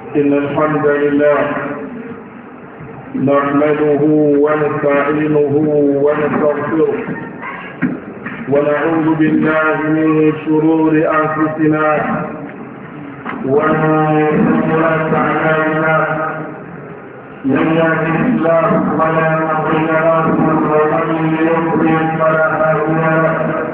إن الحمد لله نحمده ونستعينه ونستغفره ونعوذ بالله من شرور أنفسنا ومن سيئات أعمالنا من يهده الله فلا مضل له ومن يضلل فلا هادي له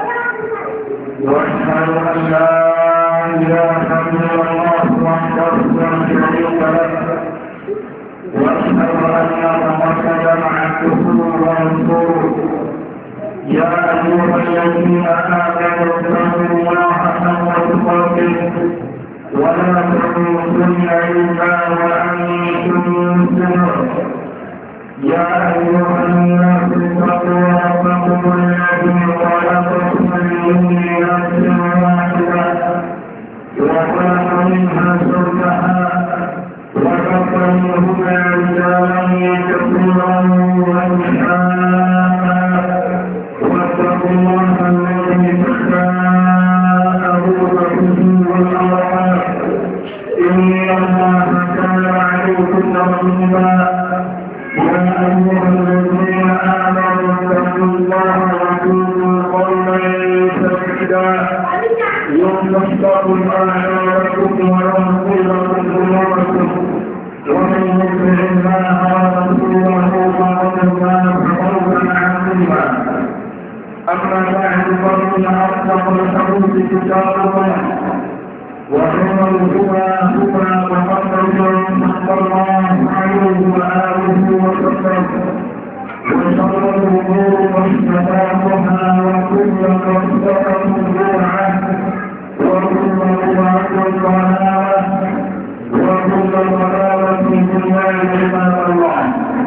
وأشهد أن لا إله إلا الله وحده لا شريك له وأشهد أن محمدا عبده ورسوله يا أيها الذين آمنوا اتقوا الله حق تقاته ولا تموتن إلا وأنتم مسلمون يا أيها الناس اتقوا ربكم الذي خلقكم من نفس واحدة وخلق منها زوجها وبث منهما رجالا كثيرا ونساء واتقوا الله الذي تساءلون به والأرحام إن الله كان عليكم رقيبا يا أيها الذين آمنوا اتقوا الله وقولوا قولا سديدا يصلح لكم أعمالكم ويغفر لكم ذنوبكم ومن يطع الله ورسوله فقد فاز فوزا عظيما أما بعد فإن أصدق الحديث كتاب الله وخير الهدى هدى محمد صلى الله عليه وآله وسلم وشر الأمور محدثاتها وكل محدثة بدعة وكل بدعة ضلالة وكل ضلالة في النار عباد الله.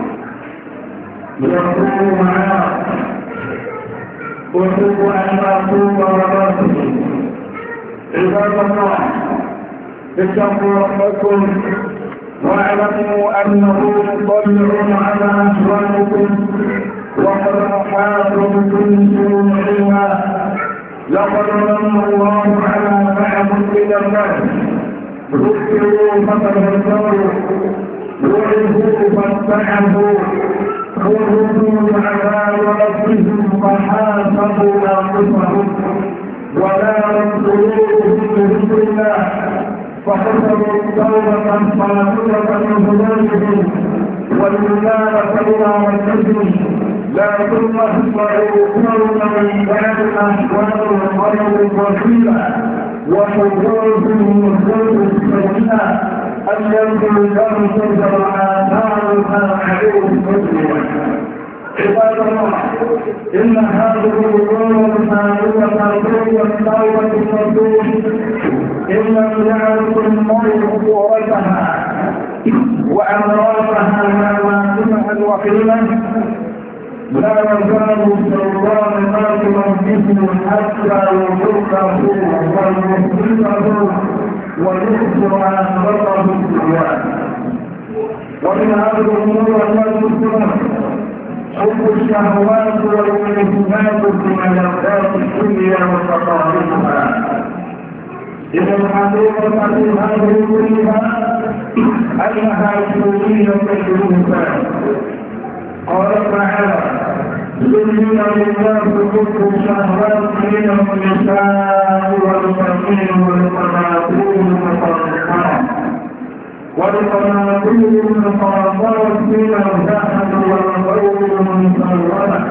يقول معاذ أحب أن أتوب ورباطه عباد الله اتقوا ربكم واعلموا أنه مطلع على أشراركم وقد أحاطوا بكل شيء علما. لقد من الله على بعض من الناس ذكروا فتذكروا وعظوا فاتعظوا خذوا العذاب ربهم فحاسبوا أنفسهم ولا قلوبهم بذكر الله فحسبوا التوبة صادقة من ذنوبهم والإنابة إلى ربهم لا ثم اسمعوا قولا بعد أحوال غير الوسيلة وحضورهم الخلق السيئة التي لم تزل آثارها عليهم مسلما. عباد الله إن هذه الأمور الثابتة في التوبة النصوص إن لم يعرف المرء صورتها وأمراضها مواسمها وقيمة لا يزال الشيطان قاتلا به حتى يضره ويفسده ويخسر آخرته الدنيا. ومن هذه الأمور المسلمة حب الشهوات والانهماك في ملذات الدنيا وتقاربها. إذا الحقيقة في هذه كلها أنها شرورية الإنسان. قال تعالى: زين لله حب الشهوات من النساء والبنين والقناطير المقنطرة والقناطير المقنطرة من الذهب والخيل المسومة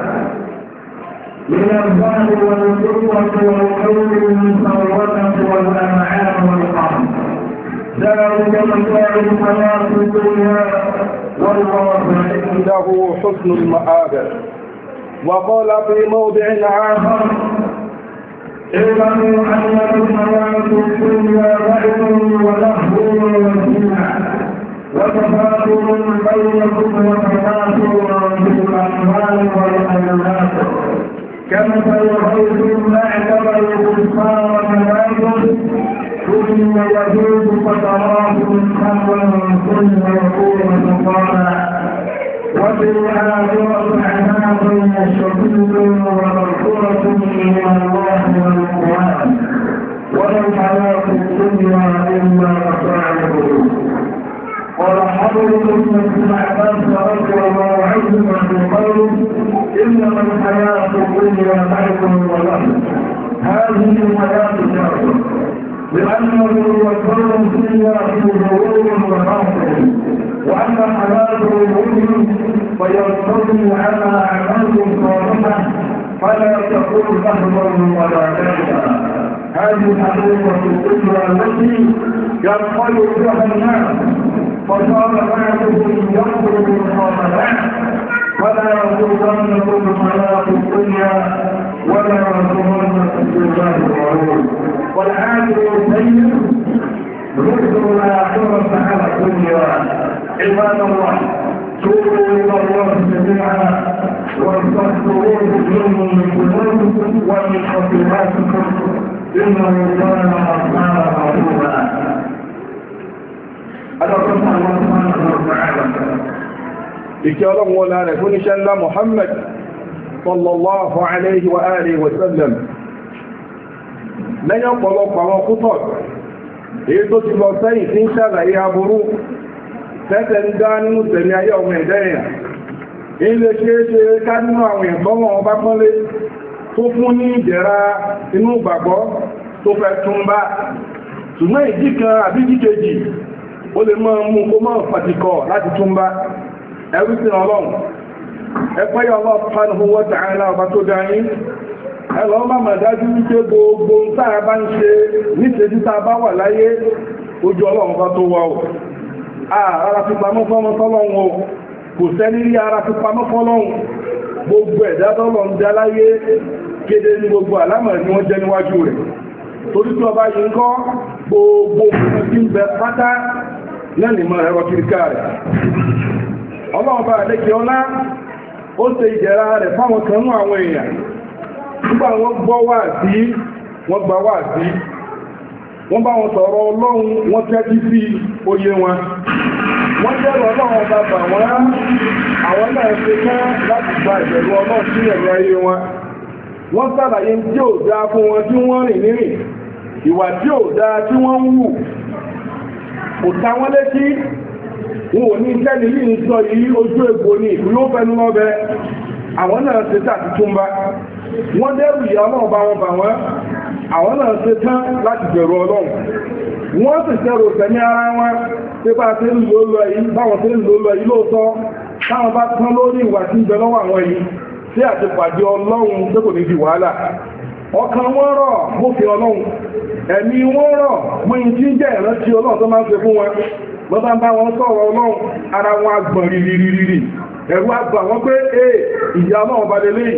من الذهب والفضة والخيل المسومة والأنعام والحرث ذلك متاع الحياة الدنيا والله عنده حسن المآب. وقال في موضع آخر: اعلموا أن الحياة الدنيا لعب ولهو وزينة وتفاخر بينكم وتكاثر في الأموال والأولاد كمثل غيث أعجب الكفار نباته ثم يزيد فتراه مصفرا ثم يكون حطاما وفي الآخرة عذاب شديد ومغفرة من الله والرضوان ولا الحياة الدنيا إلا متاع الغرور. وحضرتكم ابن عباس رضي الله عنهما في قوله انما الحياه الدنيا لعب ولهو هذه الحياه الدنيا لانه يكون فيها في ظهور وخوف وأن حياته المؤمن فيرتضي على أعمال صالحة فلا تكون لهوا ولا لعبا. هذه الحقيقة الكبرى التي ينقل بها الناس فصار بعضهم يخرج الخاملات فلا يغرنكم الحياة الدنيا ولا يغرنكم بالله الغرور. والعاقل السيء يذكر الآخرة على الدنيا. عباد الله توبوا إلى الله جميعا واستغفروه من ذنوبكم ومن خطيئاتكم إنه كان غفارا رحيما. هذا قسم الله سبحانه وتعالى. ìkẹ́ọlọ́run wọlá rẹ̀ fún iṣẹ́ ńlá Muhammad sallallahu alayhi wa alihi wa sallam. lẹ́yìn ọ̀pọ̀lọpọ̀ àwọn kútọ̀ èyí tó ti lọ sẹ́yìn tí ń ṣàlàyé aburú tẹ́tẹ̀ ń dá nínú tẹ̀lé ayé ọmọ ẹ̀dẹ́ èèyàn ilé ṣeéṣe ká nínú àwọn ìtọ́wọ̀n ọba pọ́nlé tó fún ní ìdẹ̀ra inú ìgbàgbọ́ tó fẹ́ tún bá ṣùgbọ́n ìdí kan àbí ìdíkejì ó lè mọ́ mú kó mọ́ pàtìkọ̀ láti tún bá ẹrú sí ọlọ́run ẹgbẹ́ yọ Allah subhanahu wa ta'ala ọba tó dáyín ẹlọ́ má mà dájú wípé gbogbo táà bá ń ṣe níṣẹ́jú táà bá wà láyé ojú ọlọ́run bá tó wà ó ara fi pamọ́ fọ́mọ́ fọ́lọ́run o kò sẹ́ni rí ara fi pamọ́ fọ́lọ́run gbogbo ẹ̀dá tọ́lọ̀ ń dá láyé kéde ní gbogbo àlámọ̀ ni wọ́n jẹ́ níwájú rẹ̀ torí tí ọba yìí ń kọ́ gbogbo òkùnrin tí ń bẹ pátá náà ní mọ̀ ẹ̀rọ kìríkà rẹ̀ ọlọ́run bá àlékè ọlá ó ṣe ìjẹ̀ra rẹ̀ fáwọn kan mú àwọn èèyàn nígbà wọ́n gbọ́ wà sí wọ́n gbà wà sí wọ́n bá wọn sọ̀rọ̀ ọlọ́run wọ́n tẹ́jú sí oyé wọn wọ́n jẹ́rọ ọlọ́run bá bà wọ́n àwọn náà ṣe kán láti gba ìbẹ̀rù ọlọ́run sí ẹ̀mí ayé wọn wọ́n sàlàyé tí ò dáa fún wọn tí wọ́n rìn nírìn ìwà tí ò dáa tí wọ́n ń wù kò ta wọ́n létí wọn ò ní tẹ́lẹ̀ yìí ń sọ yìí ojú egbò ní ìlú fẹ́nu lọ́bẹ̀ àwọn náà ṣe tàbí túnbá wọ́n dẹ́rù ìyá ọlọ́run bá wọn bà wọ́n àwọn náà ṣe tán láti bẹ̀rù ọlọ́run wọ́n sì ṣẹ́rù tẹ̀mí ara wọn tí bá ṣe ń lò lọ yìí báwọn ṣe ń lò lọ yìí lóòótọ́ táwọn bá tán lórí ìwà tí ń bẹ lọ́wọ́ àwọn yìí tí àti pàdé ọlọ́run tó kò ní di wàhálà ọkàn wọn rọ̀ mófin ọlọ́run ẹ̀mí wọn rọ̀ mọ́yìn tí ń jẹ́ ìrántí ọlọ́run tó máa ń ṣe fún wọn lọ́bá ń bá wọn sọ̀rọ̀ ọlọ́run ara wọn agbọ̀n rírírírí ẹ̀rù àgbà wọn pé ìyá ọlọ́run bá lélẹ̀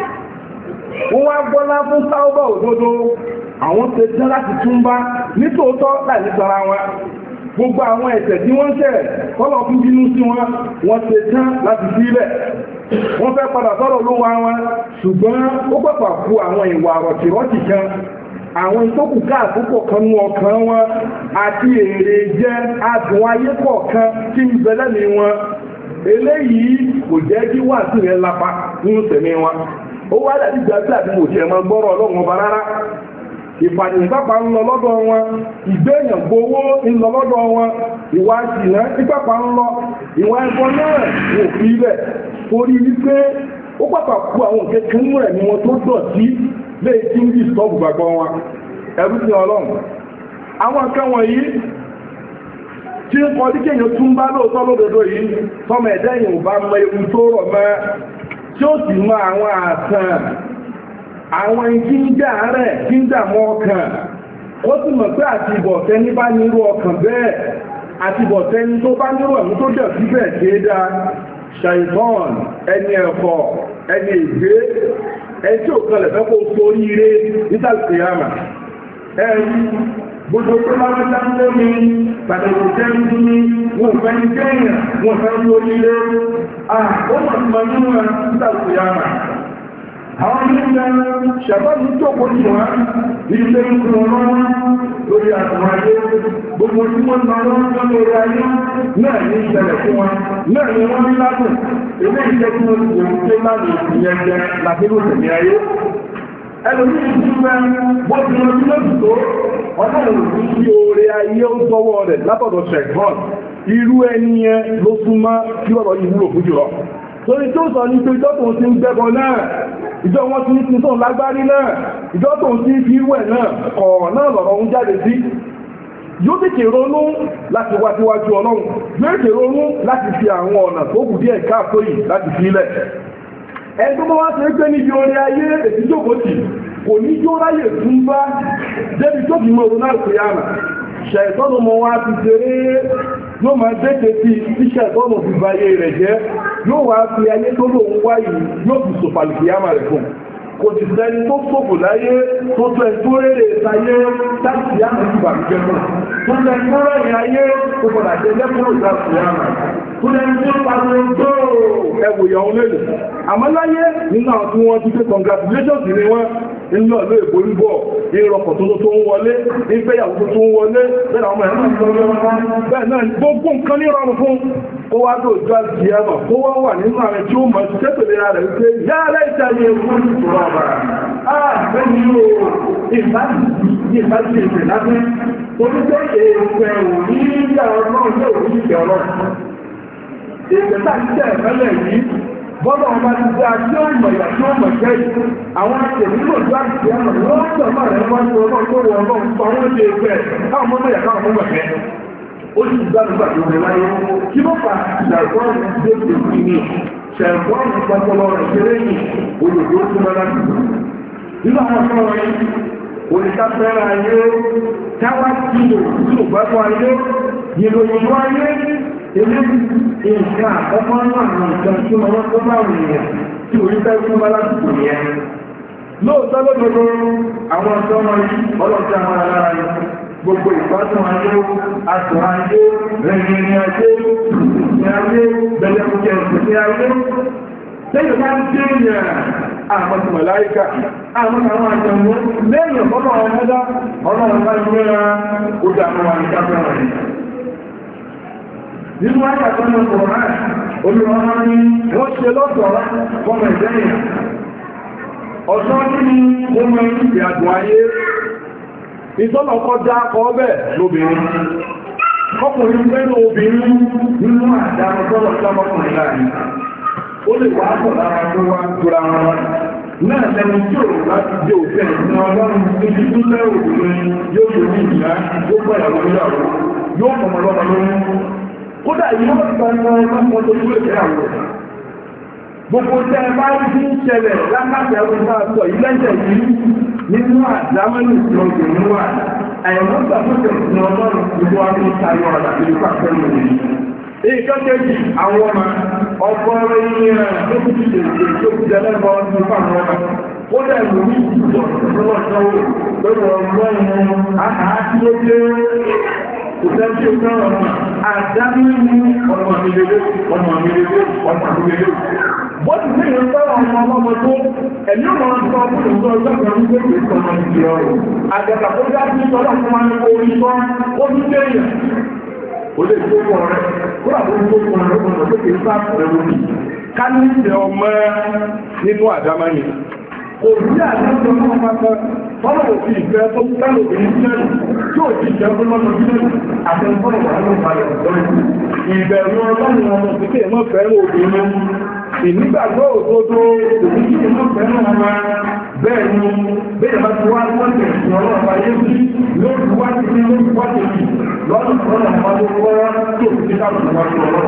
wọ́n wá gbọ́lá fún sáúbà òdodo àwọn ṣe tán láti túnbá nítòótọ́ láì sara wọn gbogbo àwọn ẹ̀ṣẹ̀ tí wọ́n ṣẹ̀ tọ́lọ̀ fún bínú sí wọn wọ́n ṣe tán láti sílẹ̀ wọ́n fẹ́ padà sọ́rọ̀ ló wá wọn ṣùgbọ́n ó pẹ̀pà kú àwọn ìwà àrọ̀tìrọ́tì kan àwọn ìtókù káàkókò kan ní ọkàn wọn àti èrè jẹ́ adùn ayé kọ̀ọ̀kan tí ń bẹ̀lẹ̀ ní wọn eléyìí kò jẹ́ kí wà sí rẹ̀ lápá nínú tẹ̀mí wọn ó wá dàbí gbàgbé àti mò tí ẹ̀ máa gbọ́rọ̀ ọlọ́run ọba rárá ìpàdé pápá ń lọ lọ́dọ̀ wọn ìgbéyàn gbowó ń lọ lọ́dọ̀ wọn ìwà ìsìnà ìpàpà ń lọ ìwà ẹ̀kọ́ náà wò fi ilẹ̀ torí wípé ó pàpà kú àwọn kẹkẹ mú ẹ̀mí wọn tó dọ̀tí lè tí ń bí sọ́ọ̀bù gbàgbọ́ wọn ẹ̀rú sí ọlọ́run àwọn akẹ́ wọ̀nyí tí ń kọ́ díkẹ̀yàn tún bá lóòótọ́ lódodo yìí tọ́mọ ẹ̀dẹ́yìn ò bá mọ ewu tó rọ̀ mọ́ tí ó sì mọ àwọn àtàn àwọn ìjíńjà rẹ̀ jíńjà mọ́ ọkàn ó sì mọ̀ pé àtibọ̀tẹ́ ní bá nírú ọkàn bẹ́ẹ̀ àtibọ̀tẹ́ ní tó bá nírú ẹ̀mú tó dẹ̀ síbẹ̀ kéda ṣàìbọ́n ẹni ẹ̀kọ́ ẹni ìgbé ẹni tí ò kọlẹ̀ fẹ́ kó sórí ire nítàlùkìyàmà ẹni gbogbo tó bá wọ́n dáńdé mi pàtàkì jẹ́ ń dún ní wọn fẹ́ ní kẹ́yìn wọn fẹ́ lórí ire ó mọ̀ sí mọ̀ nínú ẹ̀ nítàlùkìyàmà àwọn ilẹ̀ ṣàbábí tó kò ní wọ́n ilé ìkùn ọlọ́run lórí àtàwàdé gbogbo tí wọ́n náà wọ́n lórí ayé náà ní ìṣẹ̀lẹ̀ fún wọn náà ni wọ́n ní látùn ilé ìṣẹ́ tí wọ́n ti wọ́n tó láti ìyẹn jẹ láti ló tẹ̀mí ayé ẹlòmí ìdúgbẹ́ bó ti lọ sí lóṣù tó ọlọ́run ní kí oore ayé ó sọ́wọ́ rẹ̀ látọ̀dọ̀ ṣẹ̀gbọ́n irú ẹni yẹn ló súnmọ́ kí ọ̀rọ̀ yìí wúlò fún jùlọ torí tó sọ ní pé ìjọ tó ń ti ń gbẹ́bọ náà ìjọ wọn ti ń ti tó ń lágbárí náà ìjọ tó ń ti ń fi wẹ̀ náà ọ̀rọ̀ náà lọ̀rọ̀ ń jáde sí yóò tètè ronú láti wá síwájú ọlọ́run yóò tètè ronú láti fi àwọn ọ̀nà tó kù díẹ̀ káàkó yìí láti fi ilẹ̀ ẹni tó bá wá ṣe pé níbi orí ayé èsì jókòó tì kò ní jó ráyè tún bá débi tó fi mọ̀ náà pé àmà ṣẹ̀tọ́nù mọ́ wá ti ṣeré yóò máa dẹ́kẹ̀ sí tí ṣẹ̀tọ́nù fi ba ayé rẹ̀ jẹ́ yóò wá fi ayé tó lòun wáyé yóò fi sòfàlùkì àmà rẹ̀ fún kò sì sẹ́ni tó sòfò láyé tó tẹ́ tó rèrè sáyé láti àmà ìgbà jẹ́ náà tó tẹ́ tó rẹ̀yìn ayé tó padà jẹ́ lẹ́kọ̀ọ́ ìgbà àmà tó lẹ́ni tó pàdé tó ẹwò ìyàwó lẹ́nu àmọ́ láyé nínú àwọn tí wọ́n ti pé congratulations ni wọ́n inú ọ̀lọ́ èbò ń bọ̀ ìrọ̀pọ̀ tó ń wọlé ìgbéyàwó tó ń wọlé bẹ́ẹ̀ àwọn ẹ̀rọ bẹ́ẹ̀ náà gbogbo nǹkan ní rọrùn fún kó wá tó jọ àti ẹmọ̀ kó wá wà nínú ààrẹ tí ó mọ̀ sí tẹ́tẹ̀lẹ̀ rẹ̀ wípé yára ìtàyè fún ìṣòro ọ̀bàrà ààbẹ́ni yóò ìbájú ìfẹ̀ lábẹ́ oníṣẹ́ èèfẹ̀ òní ìyá ọlọ́run yóò rí ìfẹ̀ ọlọ́run ìfẹ̀ta ìṣẹ́ ìfẹ́lẹ̀ yìí bọ́lá ọba ti dá tí ó mọ̀ ìyà tí ó mọ̀ jẹ́ yìí àwọn akẹ̀lẹ́ nílò tó àti ẹ̀mọ̀ wọ́n tọ̀ máa rẹ̀ wọ́n tó ọlọ́run tó wọ ọlọ́run tó wọ́n lè fẹ́ káwọn mọ́mọ́ ìyà káwọn mọ́mọ́ fẹ́ ó sì gbá nígbà tó rẹ̀ láyé kí ló fà ṣàìkọ́ọ̀nù dé pè sí ní ṣàìkọ́ọ̀nù pàtàkì rẹ̀ ṣeré ní olùdó tó mọ́ láti nínú àwọn ọ̀ṣọ́ wọn oníkàfẹ́ra ayé káwá tí ò sí ògbàgbọ́ ayé ìròyìn ayé ilé nǹkan àkọ́kọ́ náà ní nǹkan tí wọ́n tó bá wù yẹn tí orí fẹ́ fún bá láti kò yẹn lóòótọ́ lódodo àwọn ọ̀dọ́ wọn ọlọ́jà wọn lára yẹn gbogbo ìpàdùn ayé àtọ̀ ayé rẹ̀yìn ayé ní ayé bẹ̀lẹ̀kùkẹ̀ ní ayé lẹ́yìn bá ń dé yẹn àwọn ti màláíkà àwọn àwọn àjẹmú lẹ́yìn ọ̀pọ̀lọ̀ ọmọdá ọlọ́run bá ń gbéra ó dá àwọn àríkáfẹ́ wọn nínú àjàkọ́nà kòrán olùrànà ni wọ́n ṣe lọ́sọ̀ọ́ fọ́mọ̀ ìdẹ́yìn ọ̀sán kí ni ó mọ ìrìn àjò ayé ìtọ́nà kọjá kọ́ bẹ́ẹ̀ lóbìnrin ọkùnrin mẹ́rin obìnrin nínú àdámọ́tọ́lọ̀ sọ́mọ́kùnrin láàrin ó lè wá pọ̀ lára tó wá tóra wọn náà lẹ́nu tí ò láti jẹ́ òfin ìsinmi ọlọ́run níbi tó lẹ́ òbìnrin yóò ṣe ní ìyá yóò pẹ̀lú ìyàwó yóò fọmọ lọ́mọ lórí kódà yóò gba ọmọ tó tó lè fẹ́ àwọn gbogbo tẹ́ ẹ bá rí ń ṣẹlẹ̀ lákàtà ẹ̀rọ bá sọ ìlẹ́jẹ̀ yìí nínú àdámẹ́lì ìṣòro wà àyẹ̀wò gbàgbọ́sẹ̀ ìsinmi ọlọ́run gbogbo wa ní tayọ ọ̀dà ìlú pàṣẹ lòdì ìjọ kejì àwọn ọmọ ọgbọ́rọ̀ ilé rẹ̀ tó kú ti lè tó kú jẹ lẹ́gbọ́ ọdún fáwọn ọmọ ó dẹ̀ lò ní ìjọ lọ́wọ́sọ́wọ́ lórí ọgbọ́n àhàá tí ó dé kò tẹ́jú ọmọ àdámí ní ọmọ mi lélé ọmọ mi lélé ọmọ mi lélé bọ́tí ní ìrọ̀sọ́rọ̀ ọmọ ọmọ tó ẹ̀mí ọmọ ọmọ ọmọ ìjọ ọjọ́ kan ní pé kò sọmọ ìjì ọrọ̀ àgbàgbà tó dá sí ọlọ́ fún wa ní orí sọ́ ó ní kéèyàn ó lè tó kọ̀ rẹ̀ kó àbúrú tó kọ̀ rẹ̀ ó kọ̀ tó kìí sá ẹ̀rọ ní ká ní ìṣẹ́ ọmọ nínú àdámáyì kò sí àdájọ́ ọmọ pátá fọ́nà òfin ìfẹ́ tó kálò obìnrin sílẹ̀ tí ó ti jẹ́ fún lọ́nà sílẹ̀ àtẹ́fọ́nà wà ló balẹ̀ lọ́rẹ̀ ìbẹ̀rù ọlọ́run ọmọ síkè mọ́ fẹ́ràn obìnrin ìnígbàgbọ́ òdodo òbíkí mọ́ fẹ́ràn ọmọ bẹ́ẹ̀ ni bẹ́ẹ̀ bá ti wá lọ́tẹ̀ ìrọ̀lọ́ ọba yé sí lórí wá ti ní lórí wá ti rí lọ́nà ọ̀nà ọmọ tó kọ́ tó fi ká lọ́nà wá sí ọlọ́run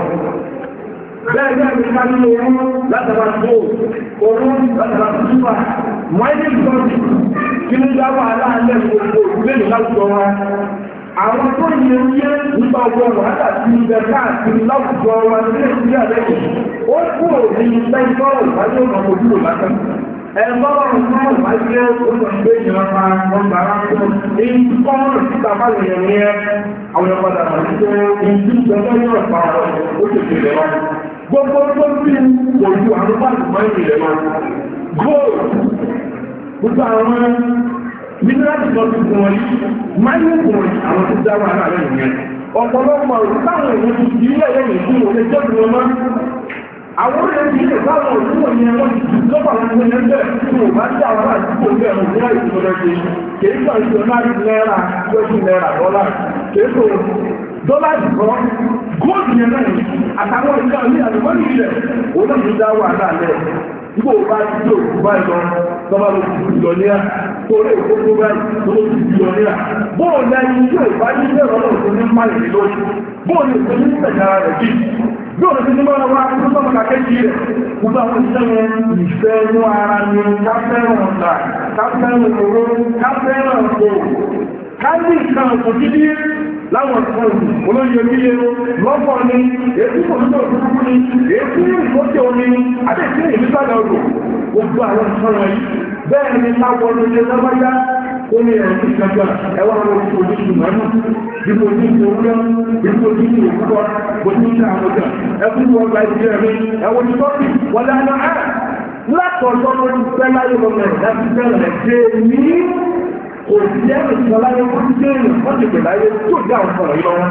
bẹ́ẹ̀ bẹ́ẹ̀ ni ká ní owó látara tó owó látara tó súpà wáyé ìtọ́jú kí ní dáwọ́ aláàlẹ́ gbogbo ìgbélé láwùjọ wa àwọn tó yẹ yé nípa ọgbọ́n wàhálà sí ibẹ̀ káàkiri láwùjọ wa ní nàìjíríà lẹ́yìn ó kúrò ní ilé ìtọ́rọ̀ ìwájú ọ̀nà ojúlò látà ẹ̀lọ́rọ̀ náà wáyé oṣù ìgbé ìjọba ọgbà ránkọ́ èyí tí kọ́mọ̀rọ̀ síta bá lè yẹ̀ ní ẹ́ àwọn ọ̀padà àti èyí tí ìjọba yóò pa ó tètè rẹ̀ wọn gbogbo tó bí ojú àwọn bá lè mọ́ ìrìn wọn gold gbogbo àwọn minerals lọ sí fún wọn yìí máyé fún wọn àwọn tó dá wà láàrin ìyẹn ọ̀pọ̀lọpọ̀ táwọn èèyàn ti di ilé ẹ̀yẹ́ ìlú wọn lè jẹ́ fún wọn àwọn orílẹ̀-èdè ilẹ̀ báwọn òṣùwọ̀n yẹn wọ́n ti lọ́pàá wọn ní ẹgbẹ́ tí ò bá sí àwọn àdúgbò ilẹ̀ òṣùwọ̀n ìṣòlẹ́gbẹ̀ kìí sọ ìṣòlẹ́gbẹ̀ náírà lójú náírà dọ́là kìí sọ dọ́là ìgbọ́ góòlù yẹn náà àtàwọn ìṣẹ́ ní àdúgbò ilẹ̀ òun náà ti dá wà láàlẹ́ Ibo bá ti tó òkú báyìí lọ, lọ́wọ́ ló ti jùlọ ní à, torí òkú báyìí ló ti jùlọ ní à. Bóò lẹ́yìn tí ò bá ní ilé ọ̀rọ̀ tó ní máyì ní lórí, bóò ní òkú ní ìtẹ̀jára rẹ̀ bí. Bí òun ti ní máa wá tó sọ́mọ́ kàkéjì rẹ̀, gbogbo àwọn ìṣẹ́ wọn ìfẹ́ inú ara ni káfẹ́ràn ọ̀tà, káfẹ́ràn òró, káfẹ́ràn òkú. Ká ní ìkan òkú dídí láwọn ọ̀sán olóyè onílé lọ́pọ̀ ní èkú pòlútò òkúrúkú ní èkú ìfọ́tẹ̀ omi ní àdéhìí ìlúsàlẹ̀ odò gbogbo àwọn ọ̀sán wọ̀nyí bẹ́ẹ̀ ni láwọn olóyè lọ́wọ́yá ó ní ẹ̀rọ ìjọba ẹwà àwọn oṣù mẹ́nu dípò ní ìṣòwúrọ̀ dípò ní ìṣòwúrọ̀ bó ní ìṣẹ́ àwọn ọjà ẹkú ọgbà ìṣẹ́ mi ẹwọ ní tọ́kì wọlé àná ẹ̀ látọ̀ọ́sọ́ ló ń fẹ́ láyé lọ́mọ ẹ̀ láti bẹ̀rẹ̀ dé ní kò sí ẹ̀rọ ìṣọ́láyé wọ́n dé èèyàn wọ́n ti pẹ̀lú ayé tó dá àwọn ọ̀rọ̀ ìlọ́wọ́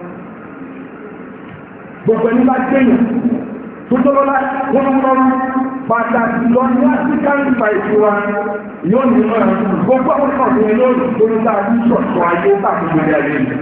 gbogbo ẹni bá dé èèyàn tó tọ́lọ́lá wọ́n ń lọ́rùn pàtàkì lọ ní african fight wa yóò ní ọ̀rọ̀ gbogbo àwọn ọ̀rọ̀ yóò ní lórí bá ní ṣọ̀tọ̀ ayé káàkiri ayé rẹ̀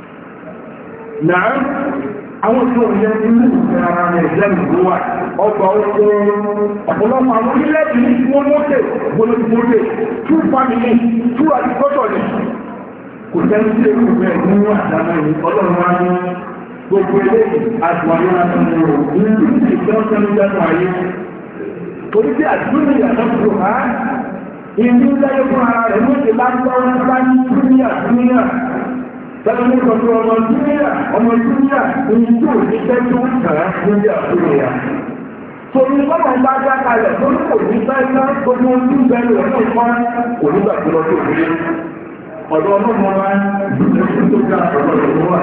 náà àwọn tí ó yẹ nínú ìfẹ́ ara rẹ̀ lẹ́nu ló wà ọgbà oko ọ̀pọ̀lọpọ̀ àwọn orílẹ̀-èdè ní wọ́n mọ́tẹ̀ gbọ́lọ́gbọ́lẹ̀ tú family tú àdìgbọ́tọ̀ ní kò tẹ́lú sí èrò rẹ̀ nínú àdámọ́ ìní ọlọ́run wá ní gbogbo ilé àjùwáyé látọ̀rọ̀ nínú ìfẹ́ ayé torí bí àdúgbò ìyàtọ̀ tó há ìlú lẹ́yìn fún ara rẹ̀ ló ti lágbára bá ní dúníà tẹ́lẹ̀ ní ọjọ́ ọmọ dúníà ní tó ní tẹ́jú kàrá lórí àkúrò ya torí bọ́nà bá já kalẹ̀ tó ní kò ní tẹ́lá gbogbo ojú bẹ̀rẹ̀ ọ̀nà ìfọ́n kò nígbà tó lọ sí òkúrẹ́ ọ̀dọ̀ ọlọ́mọ wa ìdúnlẹ̀ tó ga ọ̀dọ̀ ìwọ́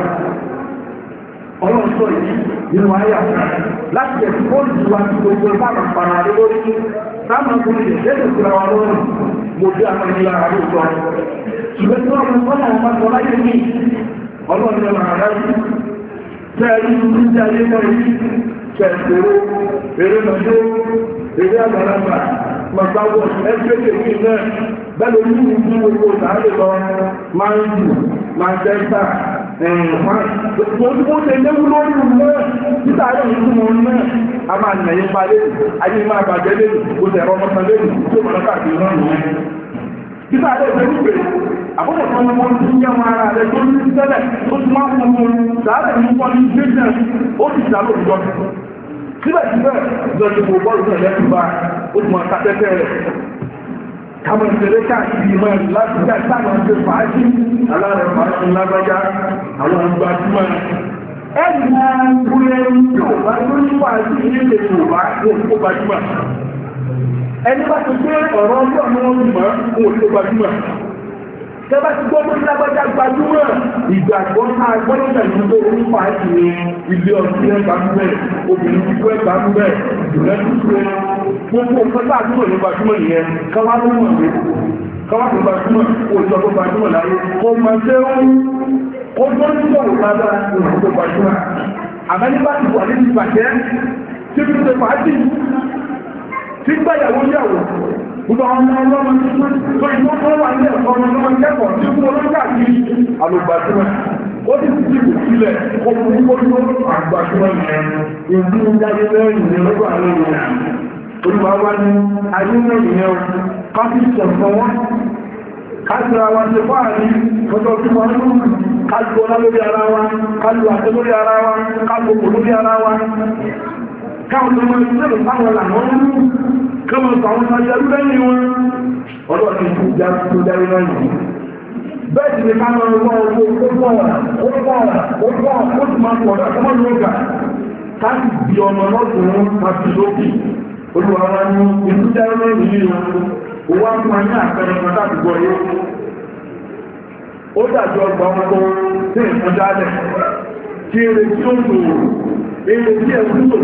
ọlọ́run sọ yìí nínú ayé àṣà láti ẹ̀sùn bóòlù wa ti gbogbo ìbára para lórí táwọn ọkùnrin lè lẹ́sẹ̀ síra wa lọ́rùn mo bí àwọn ìlà àdóòtọ́ ṣùgbọ́n tí wọ́n mú ọmọ ọmọ ọmọ láyé ní ọlọ́run ní ọmọ àdáyé tẹ́ẹ̀rí ní ti ayé mẹ́rin tẹ̀sẹ̀rọ eré lọ́jọ́ eré àgbàlagbà mọ̀sáwọ̀ ẹgbẹ́gbẹ́ ní ilẹ̀ bẹ́ẹ̀ ní ìlú gbogbo ìdáhàlẹ̀ lọ máa ń jù Manchester gbogbo ṣe léwu lórí náà títà rẹ̀ ń túnmọ̀ náà a máa nẹ̀yìn pa lẹ́nu ayé máa bàjẹ́ lẹ́nu kò tẹ̀rọ ọmọ lẹ́nu tó mọ̀ káàkiri náà nìyẹn títà rẹ̀ fẹ́ wípé àkókò tó ń wọ́n tún yẹ́ wọn ara rẹ̀ tó ń tẹ́lẹ̀ tó tún máa fún un sàárẹ̀ ní wọ́n ní business ó sì sàárò ìjọ síbẹ̀síbẹ̀ ìjọba ìbò bọ́ọ̀lù náà lẹ́kùn bá ó ti mọ̀ kátẹ́tẹ́ rẹ̀ káwọn ìṣẹ̀lẹ̀ káàkiri mọ́ láti jẹ́ sáwọn ṣe fàájì alárẹ̀ fàájì lágbájá àwọn gbajúmọ̀ ẹ̀yìn ìwúrẹ́ yóò bá tó ní fàájì ilé Yorùbá ní òkú gbajúmọ̀ ẹni bá ti gbé ọ̀rọ̀ ọjọ́ ọmọ wọn mọ̀ òkú gbajúmọ̀ tẹ́bá ti gbọ́ pé lágbájá gbajúmọ̀ ìgbàgbọ́ náà gbọ́dọ̀ tẹ̀lé tó ní fàájì ní ilé ọtí ẹgbà ń bẹ̀ obìnrin kíkọ́ ẹgbà ń bẹ̀ ìdùnnẹ́ tuntun gbogbo nǹkan tá àdúgbò ní gbajúmọ̀ nìyẹn káwá ló mọ̀ ní káwá tó gbajúmọ̀ òjò tó gbajúmọ̀ láyé kó máa ṣe ó tó ń sọ̀rọ̀ lára òjò tó gbajúmọ̀ àmẹ́ni bá ti wà ní ìbàjẹ́ tí kí ṣe fàájì tí gbàyàwó yàwó gbogbo ọmọ ọlọ́run tó ìmọ́ tó wà ní ẹ̀kọ́ ọmọ ọmọ kẹ́kọ̀ọ́ tí ó lọ́gbà sí alùgbàjúmọ̀ ó ti ti kò sílẹ̀ ó fún kójú àgbàjúmọ̀ yẹn ìlú jáde lẹ́yìn ní lọ́gbà lẹ́yìn olùwà wá ní ayé lẹ́yìn yẹn káfí sọ̀tọ̀ wọn kájọra wa ṣe fáàrí ọjọ́ tí wọ́n ń kájú ọlá lórí ara wa kájú àtẹ lórí ara wa kájú òkò lórí ara wa káwọn ọmọ ìṣẹ́lẹ̀ táwọn làwọn ń kọmọ àwọn ọjọ́ lẹ́yìn wọn ọlọ́rin tó já tó dárí lẹ́yìn bẹ́ẹ̀ ti ká máa wọ́n owó ó ti máa pọ̀ ọmọ lóga káàkì bí ọmọ lọ́dún àti lókè olùwàwà ní ìlú dárí lẹ́yìn yìí owó á máa ní àpẹẹrẹ kan láti gbọ́ yé ó dàjọ ọgbà ọkọ̀ tí nǹkan dálẹ̀ tí èrè tí ó lò èrè tí ẹ̀kú tó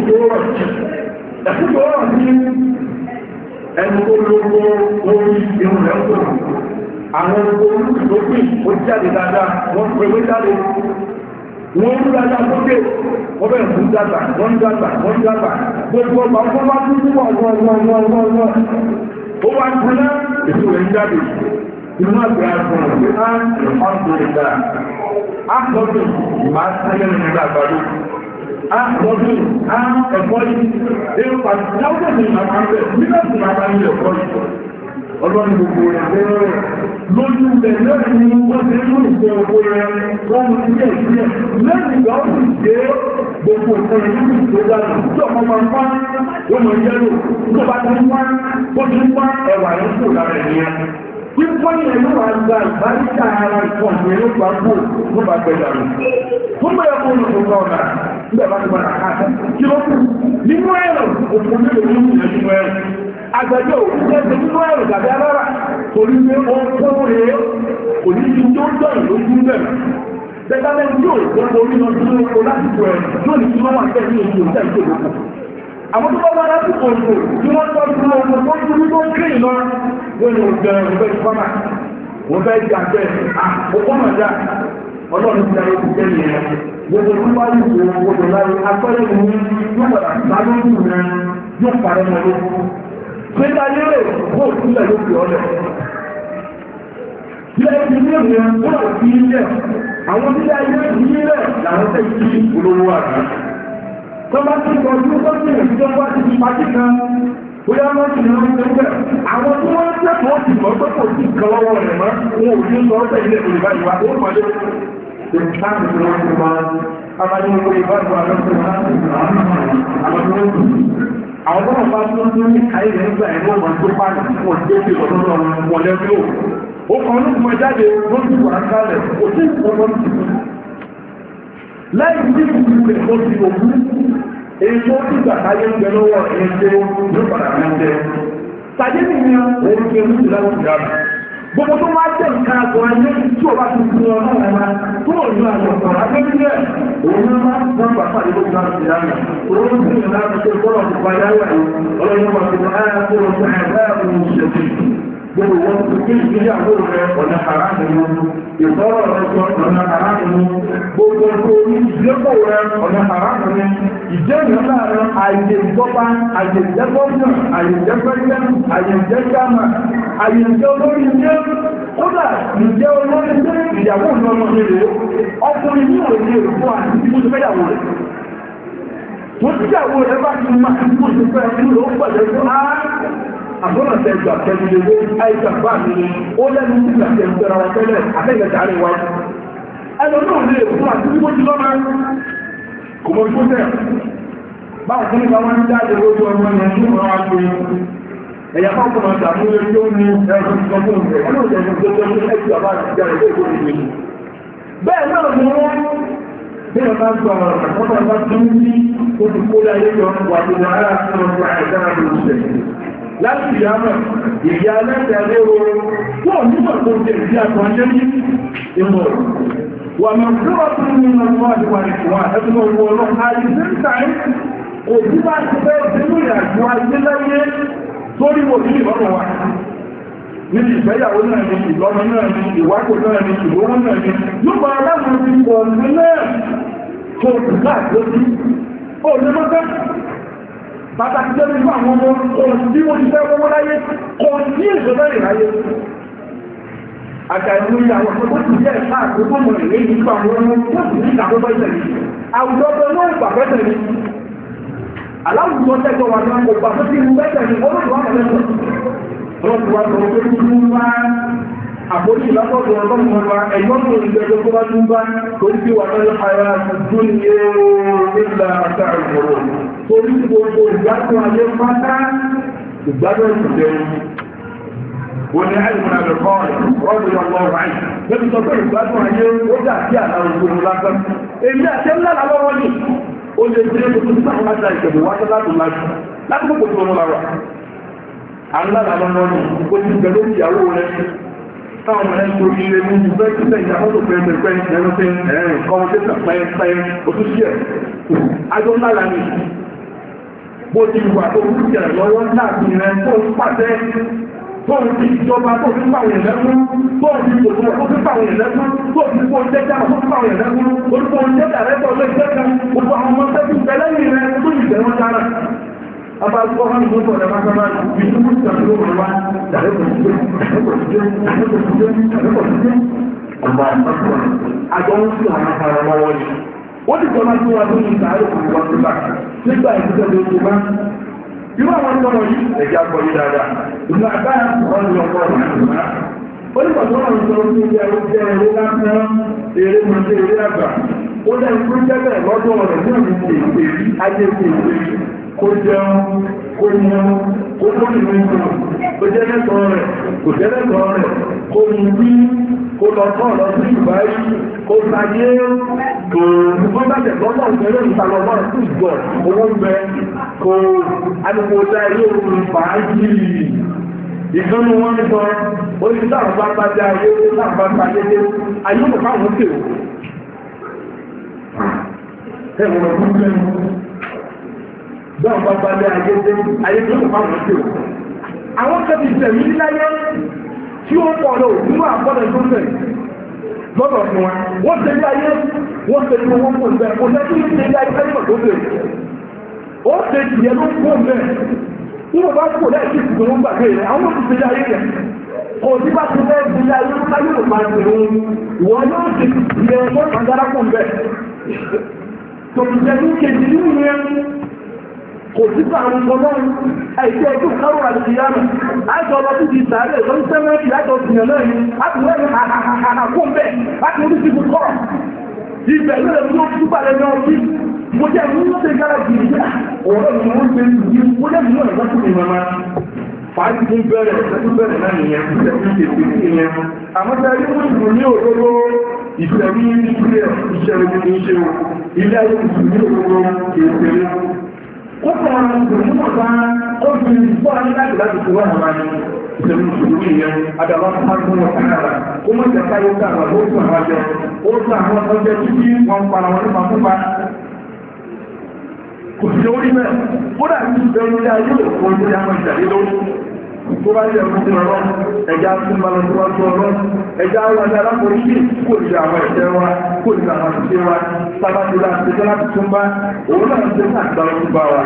rọ̀ sí ẹni tó lóko orí irun rẹ̀ kò àwọn olùdókì ó jáde dáadáa wọ́n pè wé jáde wọ́n ń dájá sókè wọ́n bẹ̀rẹ̀ fún dàgbà wọ́n dàgbà gbogbo ọgbà fún bá tún wọ́n ó wá ń tẹ́lá èso rẹ̀ ń jáde inú àgbẹ̀ àgbọ̀n rẹ̀ á ìrọ̀lẹ́gbà ápọ̀dùn máa tẹ́lẹ̀ nígbà àgbàdo ápọ̀dùn á ẹ̀kọ́ yìí èrò pàtàkì láwùjọ́ ìmọ̀ àpapẹ̀ nígbà tí máa bá ilẹ̀ ẹ̀kọ́ yìí ọlọ́run gbogbo ẹgbẹ́ rẹ̀ lójú rẹ̀ lẹ́yìn ní wọ́n ti mú ìgbẹ́ owó rẹ̀ wọ́n mú ilé ìgbẹ́ lẹ́yìn ìgbà ó sì dé gbogbo ìfẹ́ ìlú ìgbéjáde tí ọmọ máa ń wá wọ́n mọ̀ yẹ́lò tó bá ti ń wá ó ti ń wá ẹwà ní kò lára ìyẹn pípọ́ yẹn ló wà gba ìbáríkà ara ìfọ̀n ní ló gbà kó ló bá gbẹ̀dà rẹ̀ fún bẹ́ẹ̀ kó ló gbọ́ ọ̀nà nígbà bá ti wà náà káàkiri kí ló kù nínú ẹ̀rọ òfin nílò ní ìyẹn nínú ẹ̀rọ àgbẹ̀jọ́ òṣìṣẹ́ nínú ẹ̀rọ tàbí alára torí pé ó ń kó rẹ̀ kò ní ju tó ń dọ̀rọ̀ lójú bẹ̀rẹ̀ tẹ́gbàlẹ́ yóò gbogbo orí lọ sí oko láti kọ ẹ̀rọ yóò ní kí wọ́n wà tẹ́ ní oṣù òṣìṣẹ́ ìjọba àwọn tó bá bá láti kò òṣù tí wọ́n tọ́ sí ọmọ tó ń dúró tó ń kí ìlọ wọ́n yóò jẹ ọ̀fẹ́ ìfọ́mà wọ́n fẹ́ jà bẹ́ẹ̀ àkókò màjá ọlọ́run ti dáre òṣìṣẹ́ yẹn gbogbo tó bá yìí wọ́n gbogbo láyé akọ́lẹ̀ ní yóò padà sáré jù rẹ̀ yóò parẹ́ mọ́ lókù Gbéta lérè kó sílẹ̀ ló fi ọlẹ̀. Ilé ti ní ènìyàn tó wà sí ilẹ̀, àwọn ilé ayé ní ilẹ̀ làwọn tẹ́ sí olówó àgbà. Tọ́bá tí ọdún tó sì rẹ̀ tó wá ti fi pàtí kan, bóyá wọ́n ti ní ọdún tẹ́lẹ̀. Àwọn tí wọ́n tẹ́kọ̀ọ́ sì mọ́ tó kò sí kan lọ́wọ́ rẹ̀ mọ́, wọn ò ní sọ ọ́ ilé ìrìnbá ìwà tó pàdé. Ìsáàmì tí wọ́n ti máa abájú owó ìbájú àlọ́sọ̀rọ̀ láti àwọn ọmọ bá tó tó ní àìrẹ̀ nígbà ẹ̀rọ wọn tó pàdé wọn tó fi ọ̀dọ́rọ̀ wọn lẹ́bí ó kàn ní ọmọ jáde lójú wà kálẹ̀ kò tí ìfọ́gbọ́n ti fún láì sí ìlú rẹ̀ ó ti òkú èyí tó ti gbà káyé ń bẹ lọ́wọ́ ẹ̀yẹ tó ló padà ń jẹ tàbí nìyẹn òun ti ẹnu ìlànà ìyàrá gbogbo tó máa jẹ́ nǹkan àgbọ̀ ayé tí ó bá ti fi ọmọ ọmọ tó ò ní àwọn ọ̀pọ̀ agbẹ́gbẹ́ òun máa ń gbọ́n bàbá ìlú ìlànà ìlànà òun sì ń láti ṣe bọ́lọ̀ tó bá yáwà ọlọ́run wà sí ara tó rọ̀ sí àgbà òun ṣẹ̀fẹ̀ gbogbo wọn tó kí ìgbéyàwó rẹ ọ̀nà àrámù ìfọ́rọ̀ rẹ sọ ọ̀nà àrámù gbogbo tó ní ìdẹ́kọ̀ rẹ ọ̀nà àrámù ìjẹ́yàn láàrin àìjẹ́ ìjọba àìjẹ́ gọ́ọ̀nà àìjẹ́ pẹ́lẹ́ àìjẹ́ gbàmà àìjẹ́ olórí ilé kódà ìjẹ́ olórí ilé ìyàwó ìlọ́mọ rẹ̀ ọkùnrin ní òye ìfọ́ àti tí mo ti fẹ́yàwó rẹ̀ tó tí ìyàwó rẹ̀ bá ti máa tí mo ti fẹ́ ìlú ó pẹ̀lẹ́ fún àbọ́nà tẹ́gbà tẹ́gbìlẹ̀ àìsàgbà mi ó lẹ́nu tí ìgbà tẹ́gbẹ̀rẹ̀ wọn tẹ́lẹ̀ àtẹ́gbẹ̀ta àríwá ẹnu náà lè fún àti tí mo ti lọ́nà kò mọ̀ tó tẹ́ báwọn tí nípa wọn jáde lójú ọmọ ẹ̀yẹn tí wọ́n wá pé ẹ̀yà fọ́kùnrin àtàmú ẹgbẹ́ ó ní ẹ̀rọ ìsọfún rẹ̀ ẹ̀rọ ìsọfún tó tó ní ẹ̀kí àbá àtijọ́ rẹ̀ lóògbé ìgbé bẹ́ẹ̀ náà ni wọ́n bí wọ́n bá gbọ́ ọ̀rọ̀ àkọ́kọ́ bá tún ní ó ti kó láyé yọ wà tó wà á sọ̀rọ̀ àìdára lóògbé láti ìyàmọ̀ ìyá alẹ́tẹ̀ẹ́lẹ́ oòrùn tó nígbà tó jẹ́ ìdí àkọ́jẹ́ ní ìmọ̀ wà mọ̀ síwá tó ní ọmọ àdíwà ìfúwà ẹgbẹ́ owó ọlọ́run àìsíntàí kò sí bá ti fẹ́ sínú ìrìnàjò ayéláyé sórí wò ní ìrọ̀rùn wa níbi ìfẹ́yàwó náà ni ìlọ́mọ náà ni ìwákò náà ni ìwówó náà ni yóò bá aláwọ̀ ti pọ̀ nílẹ̀ tó ti láàrín ó ní mọ́tẹ́ pàtàkì jẹ́ nínú àwọn ọmọ ohun tí mo ti fẹ́ ọmọ láyé kò sí ìṣọ́lẹ̀ ìráyé àjàìmú ìyàwó tó ti jẹ́ ẹ̀ká àkókò mọ̀ ìwé ìlú àwọn ọmọ tó sì ní ìdàkókò ìtẹ̀lẹ̀ àwùjọ tó náà ìgbàfẹ́tẹ̀ ni aláwùjọ tẹ́jọ wà náà kò gbàfẹ́ sí ìlú bẹ́tẹ̀ ni olóòtú wà lẹ́sọ̀ olóòtú wà lọ́wọ́ tó tún wá àbórí ìlàpọ̀tọ̀ ọlọ́run wa ẹ̀yọ́ tó ń jẹ́ tó bá tún bá tó ń bí wà lọ́lọ́ ara tuntun ní ìlà àtà ìwòrò torí gbogbo ìgbádùn ayé pátá ìgbádùn ìjẹ́ wọ́n ni àìmọ̀nà lẹ́kọ́ ọ̀rọ̀ ọlọ́run àì lẹ́bí sọ pé ìgbádùn ayé ó dà sí àlàrò gbogbo lásán èmi àti ńlá lọ́wọ́ ní ó lè jẹ́ tó tó sáwọn láti àìkẹ̀bù wáṣẹ́ láti gbogbo tó mọ́ lára àńlá lọ́wọ́ ní ó ti bẹ̀rẹ̀ lórí ìyàwó rẹ̀ táwọn ọmọ ẹ̀ṣọ́ ilé ní ìfẹ́ títẹ̀ ìjàmọ́tò pẹ̀lẹ̀pẹ̀ ẹ̀rọ́fẹ́ ẹ̀rìn kọmọdéta pẹ̀lẹ̀pẹ̀ òtúnṣẹ́ ajọ́ lára ní bó ti wà tó rúkẹ̀ lọ́wọ́ láti rẹ̀ tó ń pàtẹ́ tó ń fi ìjọba tó fi pàwọn ìlẹ́kún tó ń fi òṣùwọ̀ tó fi pàwọn ìlẹ́kún tó fi kó jẹ́jà tó fi pàwọn ìlẹ́kún orúkọ jẹ́jà rẹ̀ abájọ́ wọn ló sọ̀rọ̀ máa ìdúró ìṣàkóso wọn wá dàrẹ́kọ̀ọ́síjẹ́ ọ̀gbà àjọ ń sí àwọn afárá lọ́wọ́ ni ó ti jọba tí wọ́n tó ní ìsàárè kò wọ́n tó bá nígbà ìdíjọ́ tó ti bá irú àwọn ọmọ yìí ẹ̀jẹ̀ àpọ̀ yìí dáadáa ìgbà àbáyà wọn ni ọkọ̀ ọ̀rọ̀ ó ní pàtó wọn sọ fún ilé ẹ̀rọ jẹ́ ẹ̀rọ lásán eré mọ́tẹ́ eré àgbà ó lẹ́nu tó jẹ́ bẹ́ẹ̀ lọ́dọ̀ rẹ̀ ní òun ti èdè ayé ti èdè kó jẹun kó mú kó tó ní ìlú kó jẹ́ lẹ́tọ̀ọ́ rẹ̀ kò jẹ́ lẹ́tọ̀ọ́ rẹ̀ kó mú bí kó lọ tọ́ lọ sí ìbáyé kó sáyé kò wọ́n bá tẹ̀ lọ́nà ìfẹ́lẹ́ ìtàlọ́nà sí ìgbọ̀ owó ń bẹ kò alùpùpù ilé òun fàájì ìgbọ́nù wọn ní sọ orí táwọn bá bá jẹ́ ayé táwọn bá bá yé ayé kò fáwọn tè ó ẹ̀wọ̀n ọdún lẹ́nu báwọn bá bá jẹ́ ayé kò fáwọn tè ó àwọn kẹ́bí tẹ̀mí láyé tí ó pọ̀ lọ nínú àpọ́lẹ̀ tó tẹ̀ lọ́dọ̀ fún wa wọ́n tẹ̀lé ayé wọ́n tẹ̀lé owó fún ìgbẹ́ kò lẹ́tí tẹ̀lé ayé kẹ́lẹ́ tó tẹ̀ ó tẹ̀lé ìyẹn ló fún ìgbẹ́ tí wọ́n bá kò lẹ́ẹ̀kí ìgbẹ́ wọn gbàgbé rẹ̀ àwọn òṣìṣẹ́ tẹ̀lé ayé rẹ̀ kò sí bá ti fẹ́ tẹ̀lé ayé ló láyé ló máa tẹ̀lé wọn yóò ti ìyẹn ọjọ́ àgbára fún ìgbẹ́ tòmìtẹ̀ ní kejì nínú yẹn kò sí àwọn ọmọ ẹ̀ṣẹ́ ẹjọ́ kárọ̀ àdìyàmù láìsọ ọmọ tó ti sàárẹ̀ lọ sí sẹ́mẹ́rì láìsọ ìyàn náà ni láti wẹ́n àkàkùn bẹ́ẹ̀ láti orí sí fún kọ́ ibẹ̀ lórí tó túbà lẹ́nu ọdún mo jẹ́ mú ṣe gára jìrì ọ̀rọ̀ ni wọ́n ṣe yí mo jẹ́ mú ọ̀rọ̀ tó ní mama fàájì tó bẹ̀rẹ̀ náà nìyẹn ìṣẹ́bí nìyẹn àmọ́ tí a rí mú ìlú ní òróró ìṣẹ́bí ìṣẹ́ ìṣẹ́bí ní ṣe ilé ayé ìṣẹ́ ní òróró ìṣẹ́bí kókò ọ̀rọ̀ ìgbòmọ̀ bá ó fi bọ́ láti láti fi wọ́n máa ní ìṣẹ̀lú ìṣòro ìyẹn adàbà fún wọn kára kó mọ̀ jẹ́ká yóò ká àwọn olóòtú àwọn àjọ ó sọ àwọn ọjọ́ títí wọn para wọn nípa fúnpa kò sí orí mẹ́ kódà ní ìbẹ̀rù ilé ayé òkú ojú àwọn ìjàdé lórí tó bá yẹ ọdún tí ọlọ́ ẹja tún bá lọ síwájú ọlọ́ ẹja wà ní alákòóyí kò ní àwọn ẹ̀jẹ̀ wa kò ní àwọn àṣìṣe wa sábàtì láti ṣe láti tún bá òun náà ṣe láti gbà lọ́tún bá wa.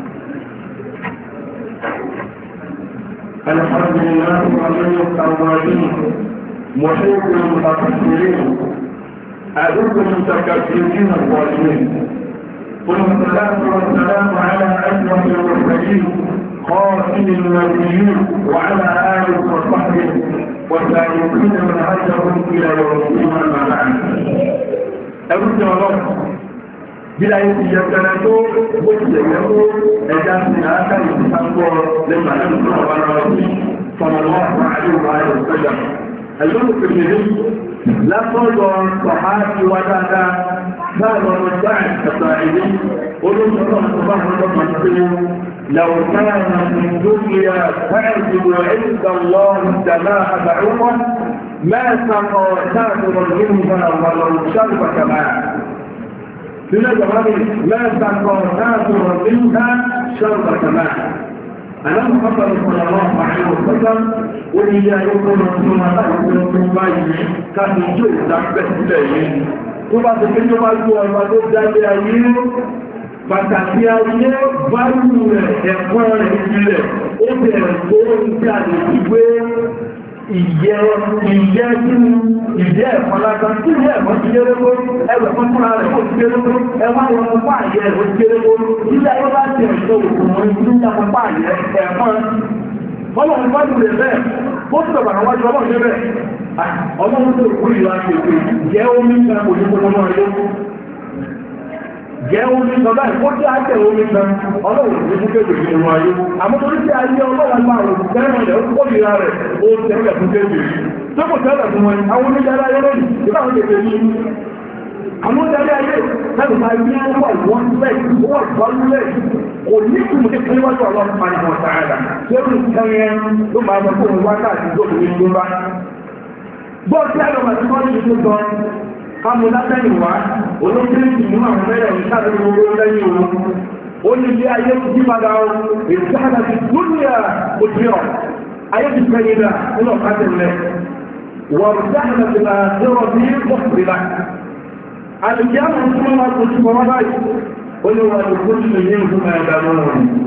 alhamdulillah wàlúù tàwárí mọ̀ṣẹ́kù mùtàkàtìrín àdúgbò mùtàkàtìrín wọ̀lú والصلاة والسلام على أشرف المرسلين خاتم النبيين وعلى آله وصحبه والسابقين من هجرهم إلى يوم الدين أما بعد. أرجو الله بلا يتجدنتو وجهه أجاز هذا يتحقق لما يمكن الله صلى الله عليه وسلم. اليوم الترمذي لا ترجع صحابي ولا قال الرجاع الساعدي قلت الله سبحانه وتعالى لو كان من دنيا تعجب عند الله السماء بعوضا ما سقى كافرا منها ولو شرب كماء من الجواب ما سقى كافرا منها شرب كماء أنا محمد صلى الله عليه وسلم وإذا يكون ثم تأكل بايه كان يجوز ذنبه إليه tó bá ti pé tó bá gbọ́ ọmọ tó dájẹ́ ayé pàtàkì ayé báyìí rẹ̀ ẹ̀kọ́ rẹ̀ ìjìnlẹ̀ ó bẹ̀rẹ̀ tó ń jáde ìgbé ìyẹ́ ẹ̀kọ́ látàn tí ìyẹ́ ẹ̀kọ́ ti kéré kó ẹgbẹ̀ fún fúnra rẹ̀ ó ti kéré kó ẹwà wọn mú pààyẹ ó ti kéré kó ilé ayé bá ti ẹ̀ṣọ́ òkùnrin ìlú ìjàpọ̀ pààyẹ ẹ̀kọ́ ọlọ́run bá ti rẹ̀ bẹ́ẹ̀ ó ti bẹ̀rẹ̀ àwọn wájú ọlọ́run bẹ́ẹ̀ ọlọ́run tó kú ìlú àṣẹ̀kù jẹ́ omi kan kò ní kó lọ́mọ ẹ̀yọ́ jẹ́ omi kan báyìí kó tí a tẹ̀ omi kan ọlọ́run tó kú kéde ìlú ayé àmọ́ torí tí a yẹ ọlọ́run máa rò tẹ́rẹ̀ rẹ̀ ó kó ìlú rẹ̀ ó tẹ́rẹ̀ fún kéde tó kò tẹ́rẹ̀ fún wọn àwọn oníjàrá ayé lónìí ìbáwọn kéde yìí àwọn oníjàrá ayé láti máa yí wà wọ́n lẹ́yìn wọ́n gbọ́lẹ̀ kò ní kùmù ní kí wọ́n tó ọlọ́run máa ní wọn sáádà tí ó rí nǹkan yẹn ló máa sọ fún wákàtí tó kù ní gbọ́nbá bọ́ọ̀tí àlọ́wà tí wọ́n ti tó gan kámú látẹ́yìn wá olóńgbèsì mú àwọn mẹ́rẹ̀ ìsáàlẹ̀ owó lẹ́yìn òun ó ní ilé ayé ti jí padà ó èsì àdàbí dúnìyà òjì ọ̀ ayé ti fẹ́yìn náà nínú ọ̀kátẹ̀lẹ̀ wọ́n ti àdàbí náà lọ́rọ̀ ní bọ́ọ̀sìlá àdìjì àwọn tí wọ́n máa tó ti kọ́ báyìí ó ní wọn ti kó sílẹ̀ ní ìlú ẹ̀dá lọ́rùn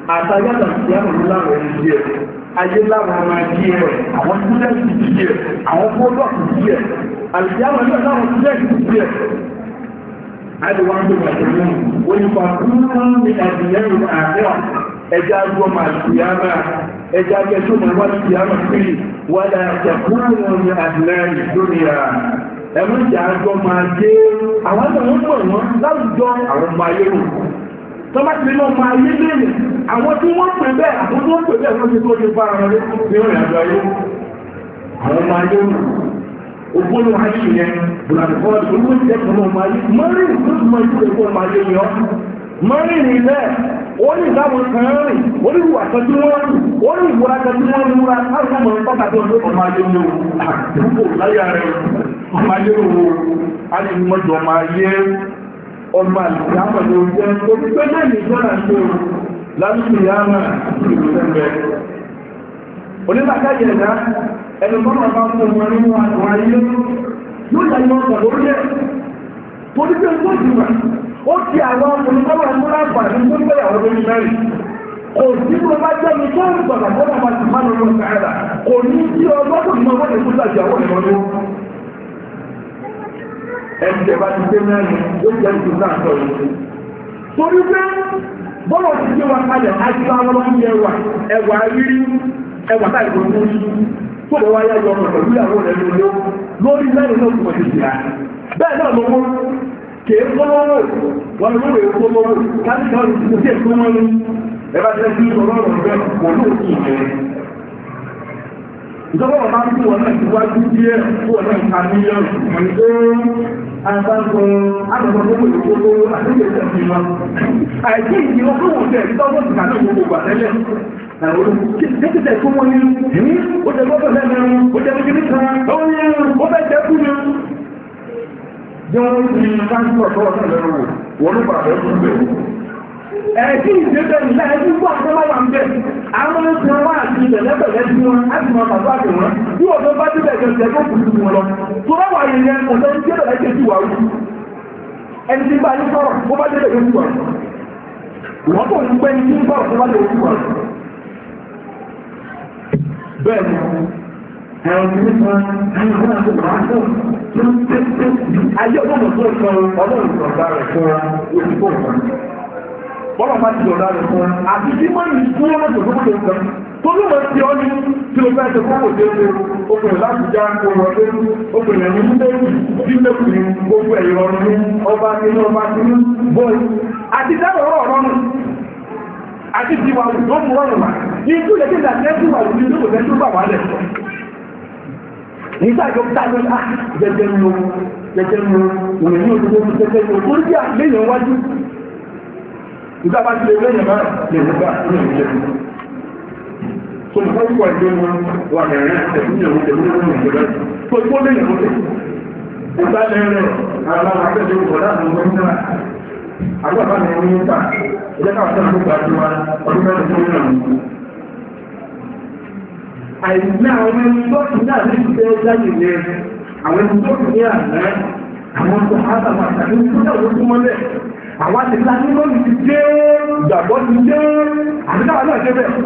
àtàyàtà sí àwọn láwọn ẹni díẹ̀ ayé láwọn ọmọ díẹ̀ àwọn túnlẹ̀sì díẹ̀ àwọn fọ́lọ́ọ̀sì díẹ̀ àlùjáwọ̀ náà láwọn túnlẹ̀sì díẹ̀ àdìwọ̀n tó wà pẹ̀lú onípa kúrún ní àdìyẹ́rù àárẹ̀ ẹjá gbọ́mà ìyámà ẹjá gẹ́jọ́ mọ̀ wá ìyámà sí wádà àjẹ̀kúrún ní àdìyẹ́rù lórí ẹ̀mú ìjà gbọ́mà jẹ́ àwọn tó ń pọ̀ wọ́n láwùjọ àwọn ọmọ ayé rò tọ́bá ti lọ máa yé lẹ́yìn àwọn tí wọ́n pè bẹ́ẹ̀ àwọn tó ń pè bẹ́ẹ̀ wọ́n ti tó ṣe fara rẹ̀ ní ọ̀rìn àjọ ayé àwọn ọmọ ayé rò ògbónú ayé yẹn bùràdìfọ́ olówó ìjẹ́kọ̀ọ́ ọmọ ayé mọ́rin tó ti mọ ìjẹ́kọ̀ọ́ ọmọ ayé yẹn mọ́rin ní ilẹ̀ ó ní ìdáwọn kan rìn ó ní ìwà kan tí wọ́n rìn ó ní ìwúra kan tí wọ́n múra láti ọmọ pàtàkì ọdún ọmọ ayé ní àdúgbò láyà rẹ̀ ọmọ ayé rò á ní mọ́jọ ọmọ ayé ọmọ àlùkàmọ̀ ló jẹ́ orí pé lẹ́yìn ìjọ́nà ṣe láti ìyámà ìlú lẹ́gbẹ̀ẹ́ onílàkáyẹ̀ ẹ̀dá ẹni bọ́nà bá fún ọmọ nínú àwọn ayé yóò yàyọ ọ̀sán lórí ẹ̀ torí pé ó ti wà ó ti àwọn olùkọ́wà mú láǹfààní tó gbé àwọn tó ní mẹ́rin kò sí bí wọ́n bá jẹ́ mi tó ń gbọ̀gbà bọ́nà bá ti máa lọ́wọ́ káàdà kò ní sí ọlọ́dún ní ọwọ́ ìfúnṣà jẹ́ àwọn ìrọ̀lẹ́ ẹ̀jẹ̀ bá ti dé mẹ́rin ó jẹ́ ìtúnṣà sọ yìí torí pé bọ́lọ̀ ti gbé wa kalẹ̀ àti àwọn oúnjẹ ẹwà rírí ẹwà táì tó tó yí tó lọ wáyé ọjọ́ ọ̀rọ̀ pẹ̀lú ìyàwó rẹ̀ lórí mẹ́rin náà túnmọ̀ sí ìyá bẹ́ẹ̀ náà lọ́wọ́ kèé kọ́lọ́wọ́ wọn lórí èkó lọ́wọ́ káàkiri ọ̀rọ̀ ìsìnkú sí èkó wọn ní ẹbá tẹ́ sí ọlọ́rọ̀ rẹ̀ kò lóòkì ìrẹ̀ ìjọba ọ̀bá ń fún wọn náà síwájú díẹ̀ fún ọ̀nà ìka mílíọ̀nù mọ̀ tó àgbàgbọ́ àgbàgbọ́ gbogbo ìgbogbo àtúgbèsẹ̀ sí wọn àìsí ìdí ọdún wọn tẹ̀ ìtọ́gbọ́n ti kàná gbogbo gbàtẹ́lẹ̀ Kékèké tó wọ́n ní ní ó jẹ gbọ́dọ̀ lẹ́nu ó jẹ gbígbí kan ó ní ó fẹ́ jẹ́ kú ní. Jẹ́ wọ́n ti káńtọ̀ tó ọ̀sán lẹ́nu wò wọ́n ló bàbá ẹ̀kú bẹ̀. Ẹ̀kí ìdébẹ̀ ní láìsí fún àkọ́lá wà ń bẹ̀. Àwọn oṣù wọn àti ìbẹ̀lẹ́bẹ̀lẹ́ sí wọn láti máa bàbá àti wọn. Bí wọ́n tó bá débẹ̀ gẹ̀ẹ́sẹ̀ tó kù sí wọn lọ. Tó bá wà yẹn yẹn ọ̀sẹ̀ tí ó bẹ̀rẹ̀ sí wà rú. Ẹni tí bá yín sọ̀rọ̀ bó bá débẹ̀ gẹ̀ẹ́sì wà rú. Wọ́n tó ń pẹ́ ní tí ń sọ̀rọ̀ bó bá débẹ̀ wà rú. Bẹ́ẹ̀ni, ẹ̀rọ tí ó sọ ẹni fún àti ìwàásù tó ń tẹ́tẹ́ ayé ọlọ́run tó sọ ọlọ́run ìjọba rẹ̀ fún òṣìkò kan. Bọ́lá bá ti jọ̀dá rẹ̀ fún àti tí wọ́n ní fún ọlọ́run tó kó tó kan. Tó ló mọ̀ sí ọ́ní tí ó fẹ́ ṣe fún òde ṣe obìnrin láti já ohun ọdún obìnrin ní méjì bí mẹ́kùnrin gbogbo ẹ̀yọ ọdún ọba nínú ọba nínú bọ́ọ̀lù. Àti dábọ̀ ọ̀rọ̀ nù. Àti ti wà ló mú ọ̀rọ̀ wà. Ní ikú lè kí ìdàkẹ́ tí wà lórí ló kò fẹ́ tó bà wà lẹ̀. Ní ìsáàjọ́ dájọ́ jẹjẹ mú òun ní òdúgbò ní jẹjẹ mú tó rí àléyàn wájú. Ìgbà bá ti lè lẹ́yìn máa lè nígbà ní ìjẹ́. Tó ní fọ́n pọ̀ ìgbé wọn wà rẹ̀rẹ̀ ẹ̀kúnyẹ̀wò tẹ̀lú ní ìjọba. Tó ikú lẹ́yìn mọ́tẹ̀. Ìgbà lẹ́rẹ̀ àwọn akẹ́kọ̀ọ́ ìwọ̀dá àwọn ọmọ ìjọba. Àwọn àbá mi ní ìta, ìjẹ́ káwọn tẹ́lẹ̀ tó gbàjú wa ọdún mẹ́rin tó yàn mú. Àìsí àwọn ẹni tó ti ní àti ìṣẹ́ jáde lẹ, àwọn ẹni tó ti ní àná, àwọn tó hátàmà tàbí tó náà ló túnmọ́ lẹ̀. Àwọn àti láti lónìí ti dé, ìgbàgbọ́ ti dé, àdínáwà náà dé bẹ̀.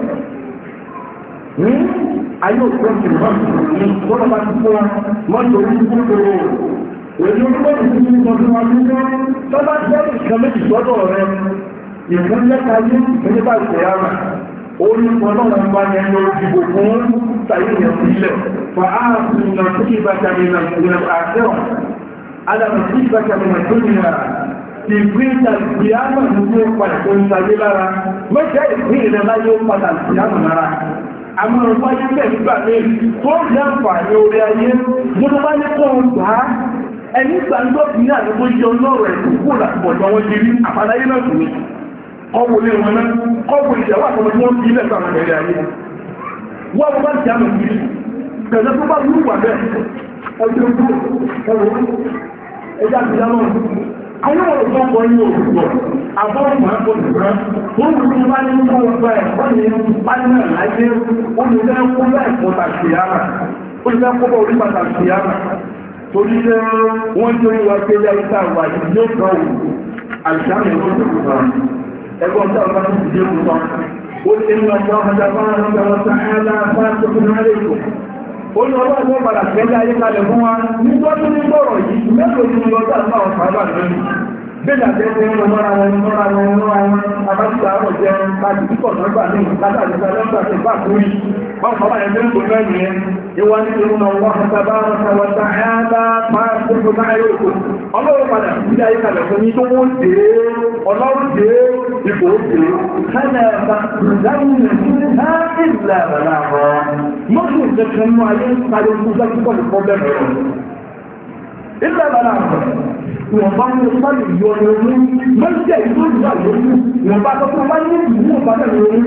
Ayé òkú ọ̀sẹ̀ náà ní wọ́n bá ti fún wọn, wọ́n tó ń kúrò èyí olúgbọ́n ìsinmi ìsọ̀tún wa ní tọ́bá jẹ́ ìkan méjì sọ́dọ̀ rẹ̀ ìfún lẹ́ta ní ìpínlẹ̀bà ìpẹ̀yàmà orí ọlọ́run bá yẹn lọ dìbò fún sàyẹ̀yẹ̀ sílẹ̀ fa áàfin ìrìnà tó kí bá jàmìnà ìrìnà àṣẹ́wà adàmì tí bá jàmìnà tó nìyà ti ìpínlẹ̀ ìpìyàmà ní ó padà tó ń sayé lára mẹ́jẹ́ ìpínlẹ̀ láyé ó padà ìpìyàmà lára àmọ́ wáyé bẹ̀ nígbà ní tó rí àǹfààní orí ayé mo tó bá ní kó ń gbà á ẹni gbàgbọ́ bí ní àdúgbò jẹ ọlọ́rọ̀ ẹ̀kú kó làpọ̀jọ wọn ti rí àbáláyé náà tún ní ọwọ́ ilé wọn náà kọ́wọ́ ìṣẹ̀wà àtọmọ tí wọ́n fi ilẹ̀ sáwọn ẹ̀rẹ̀ ayé wọ́n wọ́n bá ti àmì sí kẹ̀lẹ́ tó bá wúrú wà bẹ́ẹ̀ ọjọ́ ẹwọ́ ẹjá ti dá náà àwọn ọ̀rọ̀ tó kọ́ ní òkùnkọ̀ àbọ̀ọ̀mọ̀ ẹ̀kọ́ ìgbà tó ń rú bá ní ọjọ́ ọgbà ẹ̀kọ́ ní pánìyàn láyé olùfẹ́ kó bẹ́ẹ̀ pàtàkì yára olùfẹ́ kó bọ́ orí pàtàkì yára torí jẹ́ wọ́n tó ń wá pé yáyíká wà yóò kọ́ òun àìsàn ìwọ̀n tó kù náà ẹgbọ́n tó ọ̀pá tó ti dé kù náà قل إن الله تبارك وتعالى فاتح عليكم قل والله أكبر كذا يقال هو من وجه البرج من وجه الوضع الله تعالى bẹ́ẹ̀ àtẹ́kẹ́ ń lọ́ra wọn abájúta àwọn jẹ́ láti púpọ̀ lọ́gbà ní látàrí lọ́gbà tí bá kúrí wọ́n fọ́bá ẹgbẹ́ tó mẹ́rin yẹn ìwá ní ìrúnà wọ́n fọ́ta wọ́ta ẹ̀ẹ́dá máa tó bá ẹ̀rọ òkú ọlọ́run padà sí ayé kalẹ̀ fún yí tó wọ́n dé ọlọ́run dé ipò dé kálẹ̀ bá ìdáhùn ìlà ìlà ọ̀ mọ́sùn ìjẹ́kẹ́ mú ayé kalẹ̀ fún sẹ́kúkọ̀ lè fọ́ bẹ́ẹ̀ ìlà ìlà ọ̀ wọ́n bá ní ọjọ́ ìyọ ọ̀rọ̀ mọ́jẹ́ ìlú ìgbà lórí wọ́n bá tọ́kọ́ bá ní ìlú ọ̀pàdé lórí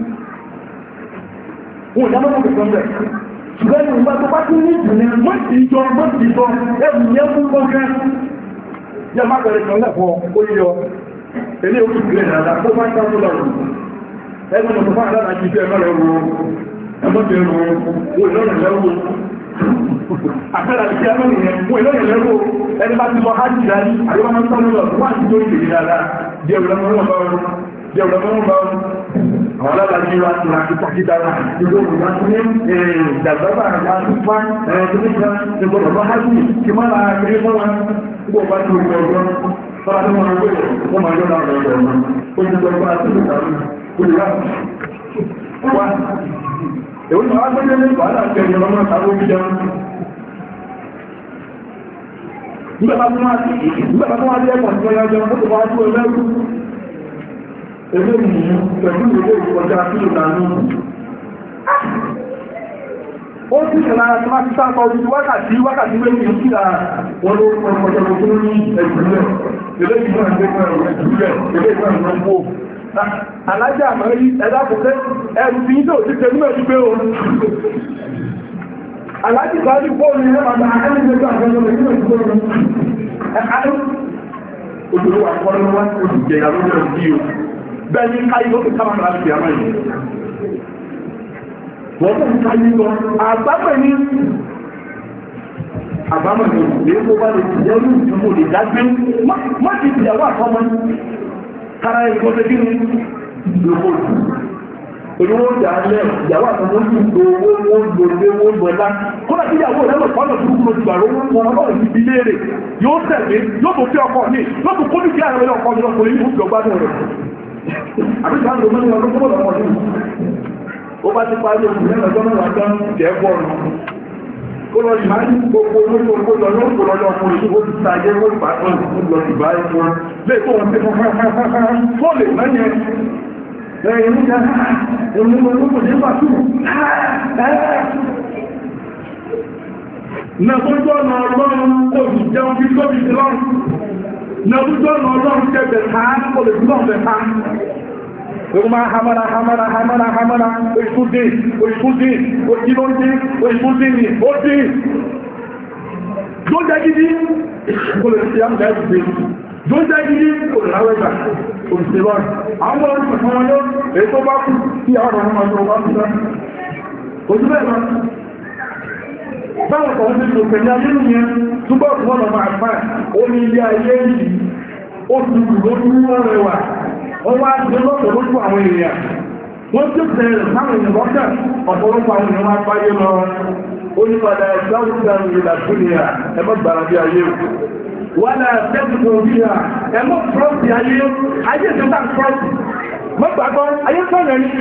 wọ́n dámọ́ mọ́ kẹ̀kọ́ bẹ̀ ṣùgbọ́n ní ìgbà tó bá tún ní ìjìnlẹ̀ mọ́jìjọ ẹ̀rù yẹn fún kọ́kẹ́ yẹ má bẹ̀rẹ̀ kan lẹ́fọ́ ó yíyọ ilé oṣù gẹ̀rẹ̀ dada tó bá ń tán lọ́rùn ẹgbẹ́ mọ̀ tó bá àdára jí fẹ́ mẹ́rẹ̀ ro ẹmọ́bẹ̀ ro wọ́n ìlọ́rẹ̀ lẹ́rù àpẹẹrẹ àti ẹmọ́rẹ̀ yẹn wọ́n ìlọ́rẹ̀ lẹ́rù ẹni bá ti lọ hajj dájú àríwá máa ń tán lọ́rùn wọ́n àti tó ìgbèrè dáadáa jẹ́ ìrọ̀lọ́mọ́ àwọn alábàájí wa ti láti pàkídára ìgbò ìgbà tí ní ìdàgbàgbà àgbà ẹ̀ẹ́dẹ́gbẹ̀ta ìgbọ̀nà bá hajj kí má lára kiri fún wọn gbogbo bá ti rúgbọ ọgbọ́n fọ́nà tí wọ́n gbé wọ́n máa yọ́nà ọ̀rọ̀ ọ̀rọ̀ ó ti gbọ́ àti ìgbàlú olùrà wá èwo ni wọ́n gbé ní wàhálà àti ẹ̀yọ̀ lọ́mọ àtàwọn omi jẹun nígbà tó wá dé ẹ̀kọ́ tí wọ́n yá jẹun ó ti wá tó ẹlẹ́rú eléyìí pẹ̀lú ilé ìkọjá sí ìlànà ó sì ṣẹ̀lára tí wá ti sáàpọ̀ orí wákàtí méjì sí à wọ́n ló kọjọ́ tó ní ẹ̀jùlẹ̀ eléyìí náà gbé pẹ̀lú ẹ̀jùlẹ̀ eléyìí náà ló pọ̀ alájá àmọ́rí ẹ̀dàkùnlé ẹ̀rù tí yíò ti tẹ̀lú ẹ̀jú pé o alájì bá ní bọ́ọ̀lù ilẹ̀ màtà akẹ́lẹ́gbẹ̀ẹ́ àgbẹ̀lẹ̀ nínú ìgbẹ̀rẹ̀ òjòrò àkọlọ́wọ́ òjìjẹ̀ ìyàwó bẹ́ẹ̀ni káyí ló fi káwọn láti fi àmà yìí wọ́n tó ń káyí lọ àgbàmọ̀ ní lè kó bá lè ti jẹ́rù ìjọmọ̀ lè dágbé má ti ti àwọn àkọ́mọ́ kára ẹ̀kọ́ tẹ́ kí ní lókò olówó ìjàlẹ̀ ìyàwó àtọmọ́ sí owó lòdé lọ́lá kọ́nà tí ìyàwó rẹ̀ lọ pọ́nà tó kúrò jùlọ wọn ọlọ́run ti fi léèrè yóò tẹ̀lé yóò tó fi ọkọ̀ ní yóò tó kó ní kí ààrẹ ọkọ̀ ní ọkọ̀ yìí ó gbádùn rẹ̀ àbíkà ń lò mẹ́rin ọdún kọ́bọ̀ lọ́pọ̀ ní ó bá ti parí oṣù mẹ́rin ọjọ́ mẹ́wàá tán jẹ́ bọ́ọ̀lù kó lọ ìmá ní gbogbo olóògbò kó lọ lọ́pọ̀ lọ́jọ́ ọkùnrin ó ti tàyé ó bá tán ó lọ sí bá ẹ̀kọ́ lè tó wọn sí fún lè mẹ́yẹn ẹ̀yìn ní ká ẹ̀mú olóògbò ní pàtó nàbójú ọ̀nà ọlọ́run ó sì jẹun bí tóbi sí lọ́rùn nàbójú ọ̀nà ọlọ́run kẹbẹ̀ ká ó lè fún ọ̀bẹ̀ ká ó máa hamara oìfúdé òjìlóńdé òìfúdé ní ó dé tó jẹ́ gidi kò lè fi àmì ẹ̀dùgbé tó jẹ́ gidi kò lè ráwẹ́gbà òṣèlọ́rùn àwọn ọmọ ìfẹ̀fẹ́ wọn yóò èyí tó bá kú sí àwọn ọmọ ọmọ ọmọ báwọn kan ní ṣe pẹ̀lú ayélu yẹn túbọ̀ fún ọ̀nà máa fà ó ní ilé ayé yìí ó ti rù lójú ọ̀rẹ́ wà wọ́n wá jẹ́ lọ́pọ̀ lójú àwọn èèyàn wọ́n tí ó tẹ̀rẹ̀ sáwọn èèyàn lọ́kẹ̀ ọ̀pọ̀lọpọ̀ àwọn èèyàn wá páyé lọ ó ní padà ẹ̀sáwùsàn ìlà fúnìyà ẹmọ́ gbàrà bí ayé wà náà tẹ́kùtù bí i ẹmọ́ fúrọ́sì ayé ìjọba fúrọ́sì mọ́gbàgbọ́ ayé sọ́nà ní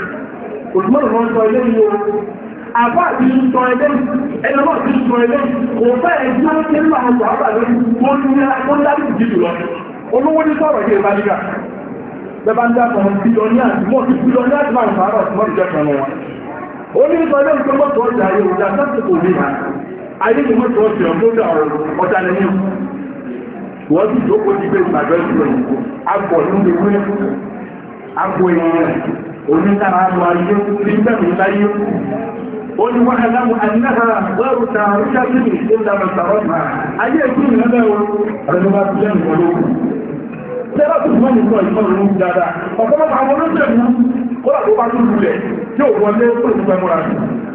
òṣùmọ́ àbá àti ìsọ ẹgbẹ́ ẹlọ́wọ́ ti sọ ẹgbẹ́ kò fẹ́ ẹgbẹ́ tí ń láwọn sọ àbà lórí tó ní láti jù lọ olówó ní sọ̀rọ̀ yìí ìbájíkà bẹ́bá ń dákọ̀ bílọ́ní àti mọ́ sí bílọ́ní àti máa ń fàárọ̀ sí mọ́ ìjẹ́ kan wọn ó ní sọ ẹgbẹ́ ìjọ mọ́tò ọjà ayé òjà sẹ́sì kò ní ha ayé ni mọ́tò ọjà ọjọ́ ọjà lẹ́yìn wọ́n sì jókòó ti gbé ìgbàjọ́ ìṣòro àgbọ̀ nínú ìwé àgbọ̀ ènìyàn oníkàrà àgbọ̀ ayé ní bẹ́ẹ̀ láyé قل واعلموا انها غير تاركه الا من تركها اي يكون هذا رجبات جن قلوب ترى تسمعني كويس من دادا فكما تعملون جنة قل ابو بعض الولاد جو ولي قل بمراد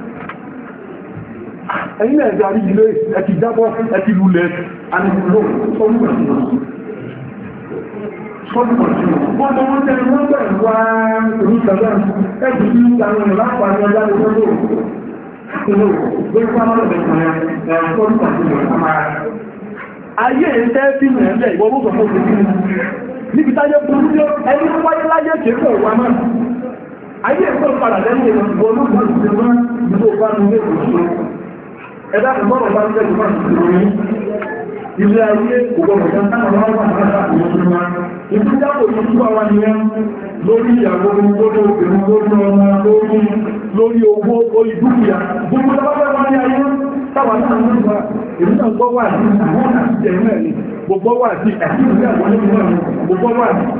ẹ̀yìn ẹ̀dẹ̀ àríjìlé ẹ̀kì jábọ́ ẹ̀kì lulẹ̀ àníkùnlò Gbogbo wọn tẹ́lẹ̀ wọ́n bẹ̀rẹ̀ wá oníṣẹ́lẹ̀ ẹ̀bù tí àwọn ìlú lápàá ọjà lè fẹ́ lò. Ayé ẹ̀ẹ́ tí mẹ́rẹ̀ ìwọ̀n ó sọ̀pọ̀ òṣèlú níbi táyé burú tí ẹni tó wáyé láyé kéèkó wà máa. Ayé ẹ̀kọ́ padà lẹ́yìn ìwọ̀n ló gbọ́n ti máa nígbò bá ní ilé ìṣòro. Ẹ̀dá ìgbọ́nà bá ń tẹ́jú máa ti rí ilé ayé ògbọ́nà kan táwọn wá wà lára ìwọ̀n máa. Ìpínjáwò ní tú àwọn ènìyàn lórí ìyàwó lórí obìnrin lórí ọmọ lórí owó orí dúkìá. Gbogbo tọ́wọ́ wá ní ayé táwà náà ń gbà èmi náà gbọ́ wà ní àwọn àti ẹ̀mẹ́ ni gbogbo wà sí ẹ̀sìn ìlú àwọn onímọ̀ gbogbo wà ní.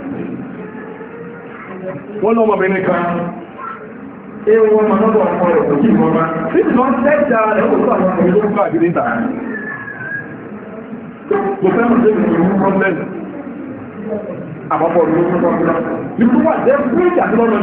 Wọ́n lọ́mọ bẹ̀rẹ̀ kan ewọ́n ma lọ́dọ̀ ọkọ̀ rẹ̀ kò kí ìwọ̀n bá títí lọ tẹ́jà rẹ̀ ó tó àwọn ọmọ ìlú káàkiri ìta kò fẹ́ràn sí ìlú pọ́blẹ́mù àpapọ̀ ìlú pọ́blẹ́mù ìlú wà jẹ́ fún ìjà tí lọ́nà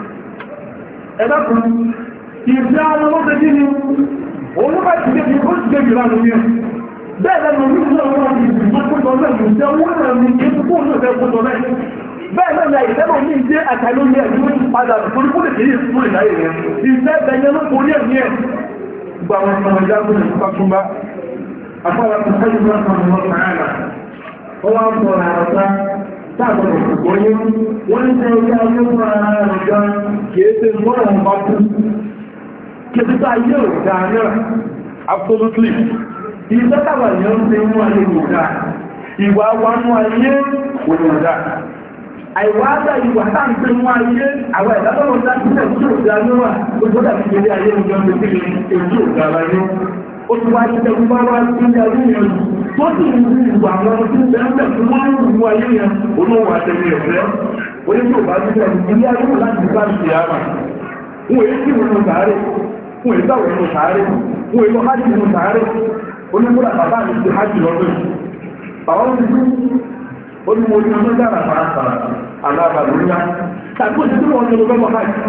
ẹ̀dàkùn ìfẹ́ àwọn ọmọdé kí ni òun bá ti débi ó ti débi lánà ní ẹ̀ bẹ́ẹ̀ lẹ́nu orí ìlú àwọn ọmọdé ìgbìmọ̀ kótó lẹ́nu ìṣẹ́ owó náà ní kí ó kó náà fẹ́ kótó lẹ́nu bẹ́ẹ̀ náà la ìfẹ́ ní ìdí àtàlórí ẹ̀ ní wọ́n padà torí kó lè kéyè fún ìdáyé rẹ̀ ìfẹ́ bẹ̀yẹ ló borí ẹ̀mí ẹ̀ gba àwọn ọmọ ìyá tó lè fàtúmbá afárá tó kájú náà kan wọn sàárà wọ́n wá ń sọ àrọ̀ta táàbọ̀ òṣùgbọ́yé wọ́n ní sẹ́ orí ayé fún ara rẹ̀ gan kìí ṣe mọ́rọ̀ wọn bá kú kí ti tá ayé ò dáa náà absolutely ìfẹ́ táwà yẹn ń ṣe mú ayé ò dáa ìwà wa mú ayé ò dáa àìwáádá ìwà táǹpé mú ayé àwọn ìdádọ́rọ̀ dákítẹ̀ tí ó dá lọ́wà ó gbọ́dà fi ilé ayé ìjọ ń pè ní èyí ò dá láyé ó ti wá jẹ́ gbogbo wá sí ilé ayé yẹn tó sì ń rí ìwà àwọn tí bẹ́ẹ̀ fún wọ́n ń mú ayé yẹn olóòwò àtẹ̀lé ẹ̀fẹ́ ó ní tí ò bá ti fẹ́ ilé ayé wọn láti bá ṣe àmà wọn èyí tí wọn sàárè wọn èyí báwọn wọn sàárè wọn èyí lọ hajj wọn sàárè onígbọ́dà bàbá mi ti hajj lọ́dún bàbá wọn ti ó ní mo ní ọjọ́ dára pàápàá alábàlúyá tàbí òṣìṣẹ́ tí wọ́n ní ọgbẹ́ mọ̀ hajj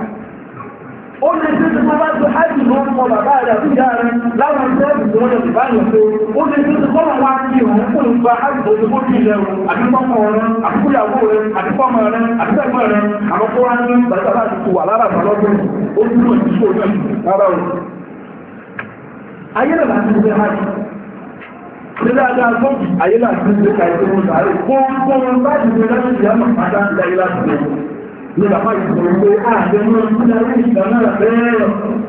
ó lè ṣe tí wọ́n bá tó hajj ló ń mọ bàbá rẹ̀ àti ìyá rẹ̀ láwọn ìṣẹ́ẹ̀bì tí wọ́n lè fi báyìí pé ó lè ṣe tí wọ́n wá kí òun kó lè gba hajj tó ti kó kí ilẹ̀ rẹ̀ àti fọ́mọ rẹ̀ àti fúyàwó rẹ̀ àti fọ́mọ rẹ̀ àti fẹ́gbọ́n rẹ̀ àwọn kó wá ní bàtà láti tu wà lára àbálọ́gbọ̀n ó túnmọ̀ sí kó náà rárá o ayé rẹ̀ láti ṣe hajj Níláàdáa fọ́nkì ayé láti ṣe kàìsí wọn sàárè fún bá ti ṣe láti ṣe àmà pátá láyé láti ṣe. Ní bàbá ìṣòro pé ààrẹ mọ́ ìpínlẹ̀ ìgbà náà bẹ́ẹ̀.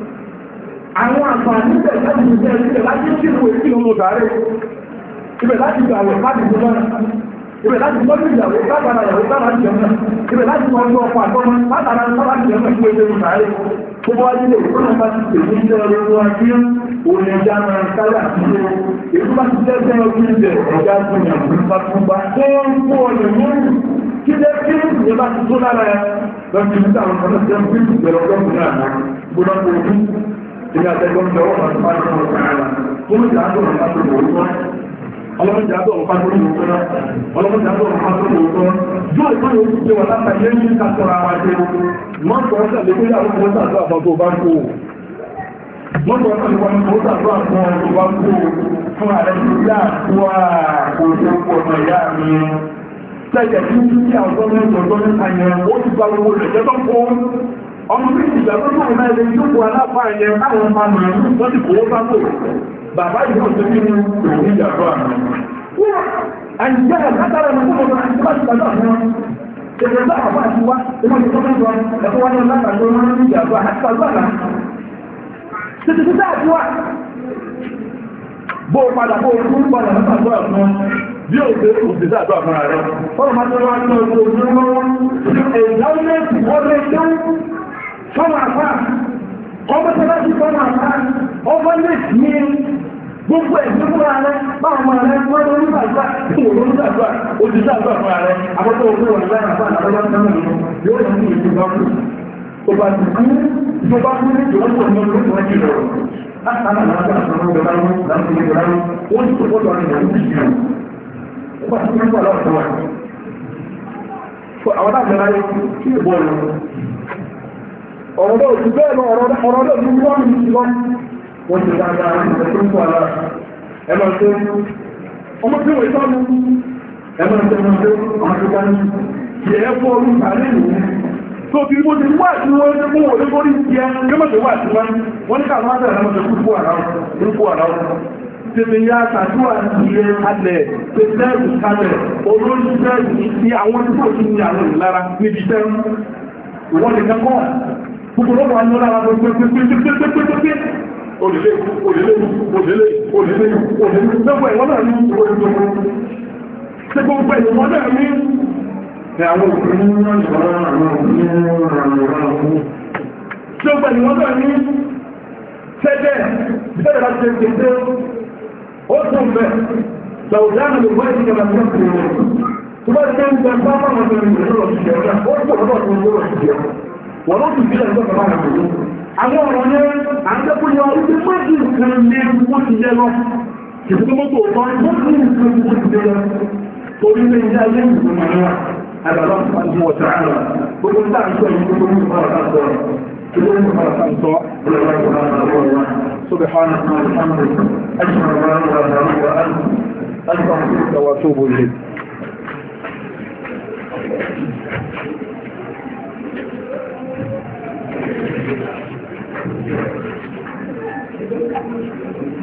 Àwọn àǹfààní bẹ̀ láti ṣe ìṣẹ́ láti ṣe ìwé sí ọmọ sàárè. Ibẹ̀ láti gbà wẹ̀ láti ṣe lọ́nà. Ibẹ̀ láti tọ́jú ìyàwó kápára ìyàwó kápára ìjọba. Ibẹ̀ láti tọ́jú ọkọ̀ àtọ́mọ́ látara kápára ìjọba fún ẹgbẹ́ sàárè. Gbogbo wájú lè fún ọmọ ti pè ní ilé ọlọ́wọ́ ajé òun ẹja máa kálà sílé. Èyí bá ti tẹ́tẹ́ ọdún ìbẹ̀ ẹ̀já fún ìyàwó nípa fún bá. Ó ń kó ọ̀nà mọ́rùn kí lé kí ìyẹn bá ti tó lára ẹ̀. Lọ́sí ní àwọn kan náà tẹ́ ń pín ìbẹ̀rẹ̀ ọlọ́run náà náà. Gbọ́dọ̀ kò ojú. Ìní àtẹ́gbọ́n jẹ́ ọ̀pá tó bá tó ọ̀pá ara. Tó ń jà á tó ọ̀pá tó ọ̀pá ọlọ́mọdé àbọ̀ ọ̀pá tó ní òkúná ọlọ́mọdé àbọ̀ ọ̀pá tó ní òkúná yóò ìpín òkú pé wà láta ilé ní ìtàkọ́ra wa jẹ́ mọ́tò ọ̀sẹ̀ lè kóyà àwọn ọmọdé àbọ̀ àbọ̀ tó bá ń kó mọ́tò ọ̀sẹ̀ lè wọ́n tó àbọ̀ àbọ̀ tó bá ń kó fún ààrẹ tó yá àkó àkóso ọmọ ìyá mi tẹ́jẹ̀ tí ó ti àwọn ọmọ nípa yẹn ó ti gba owó rẹ̀ jẹ́ tó kó ọmọ bí ìgbà tó tó náà lè jókòó aláfáà yẹn káwọn ọmọ màálù wọ́n ti kó bá kó bàbá ìlú ọ̀sẹ̀ nínú òun ìjàgbọ́ àmì. Àìjẹ́ àtàrà ẹ̀mọ̀ fún ọmọ àti bá ti pàdé àwọn ẹgbẹ́ bá àbá àti wá, ẹmọ́ ìjọba wọn, ẹ̀kọ́ wọn ní ọlọ́gbàgbọ́ wọn ní ìjàgbọ́ àti pàdé àlá. Títí títí àti wá. Bó padà bó fún padà ní pàdé àfún bí ó ṣe òṣèṣẹ́ àdó àfún ààrẹ. Fọ́nà máa tẹ́wọ́ ní ọjọ́ ojúmọ́ ẹ̀dáwọ́lẹ́sì wọ́n lè jẹ́ fọ́nà àfá. Kọ́mọ́tẹ́lájú fọ́nà àfá. Ọmọ lè ní gbogbo ẹ̀sìn fún ààrẹ báwọn ọmọ rẹ̀ wọ́n lórí àgbà tí wọ́n lórí àgbà òjìṣẹ́ àgbà fún ààrẹ àkọ́kọ́ òkú wọn lára àgbà àlọ́lá sánà yóò rẹ̀ ní ìjọba kú tó bá ti kú ìjọba kú ní ìjọba kú ní ọdún tó wájú lọ látàrí àwọn àgbà àtàwọn ọgbà wọn láti ìjọba wọn ti tó fọ́tọ̀ àrẹ̀ ìjọba kú ó bá ti kú lọ́wọ́ wa àwọn àgbà láyé kí ìbọ̀ ọ̀rọ̀ náà ti bẹ́ẹ̀ lọ ọ̀rọ̀ náà ti wọ́n ní ìlọ́ wọ́n ti dáadáa ìgbẹ̀ tó ń kọ́ ara ẹmọ tó ọmọ tí wọ́n ìtọ́nu ẹgbẹ́ ìṣẹ́gbẹ́ ọ̀rọ̀ tí ẹ fọ́ orí ìpàdé ìrìn tó ti mú ti wà tí wọ́n mú orí orí ti ẹ gẹ́mọ̀tẹ̀ wà tí wọ́n ní káàkiri àti àrẹ́mọ̀tẹ̀ kúrúkú àráwọ̀ tèmi ya tàdúrà ti ẹ kalẹ̀ pẹ̀lẹ́rù kalẹ̀ olóṣìṣẹ́ ti àwọn tí ó ti ní àwọn ìlara níbi tẹ́ wọ́n lè kẹ́kọ́ gbogbo lọ́wọ́ àwọn ọlọ́ra pẹ́pẹ́pẹ́pẹ́pẹ́pẹ́ òlèlé òlèlé òlèlé òlèlé òlèlé gbogbo ẹ̀wọ́n náà ní gbogbo ẹ̀wọ́n náà ní àwọn òkúrú náà ṣọ́rọ̀ àwọn òkúrú tí ó pẹ̀lú wọ́n náà ní ṣẹ́jẹ́ ìṣẹ́jẹ́ láti ṣe ṣe ó tún bẹ̀ ṣàwùdánà lè wọ́n ti kẹta fún ọkùnrin tó bá ṣe ń jẹ pápá wọn tó ń lọ sí ẹ̀rọ ó pọ̀ lọ́pọ̀ tó ń lọ sí ẹ̀rọ wọ́n ló ti sílẹ̀ lọ́pọ̀ bá wọn tó àwọn ọ̀rọ̀ ní àjẹ́kúnyọ orí méjì nǹkan ní wọ́n ti jẹ́ lọ ìfúkú mọ́tò ọ̀tọ́ wọ́n ti nǹkan wọ́n ti jẹ́ lọ torí ní ilé ayé ìgbìmọ̀ náà àgbàlá subhanahu wa ta'ala gbogbo tá à ń sọ yìí gbogbo ní ìfọwọ́ tá à ń sọ gbogbo ní ìfọwọ́ tá à ń sọ سبحانك وبحمدك أشهد أن لا إله إلا أنت أستغفرك وأتوب إليك Thank you.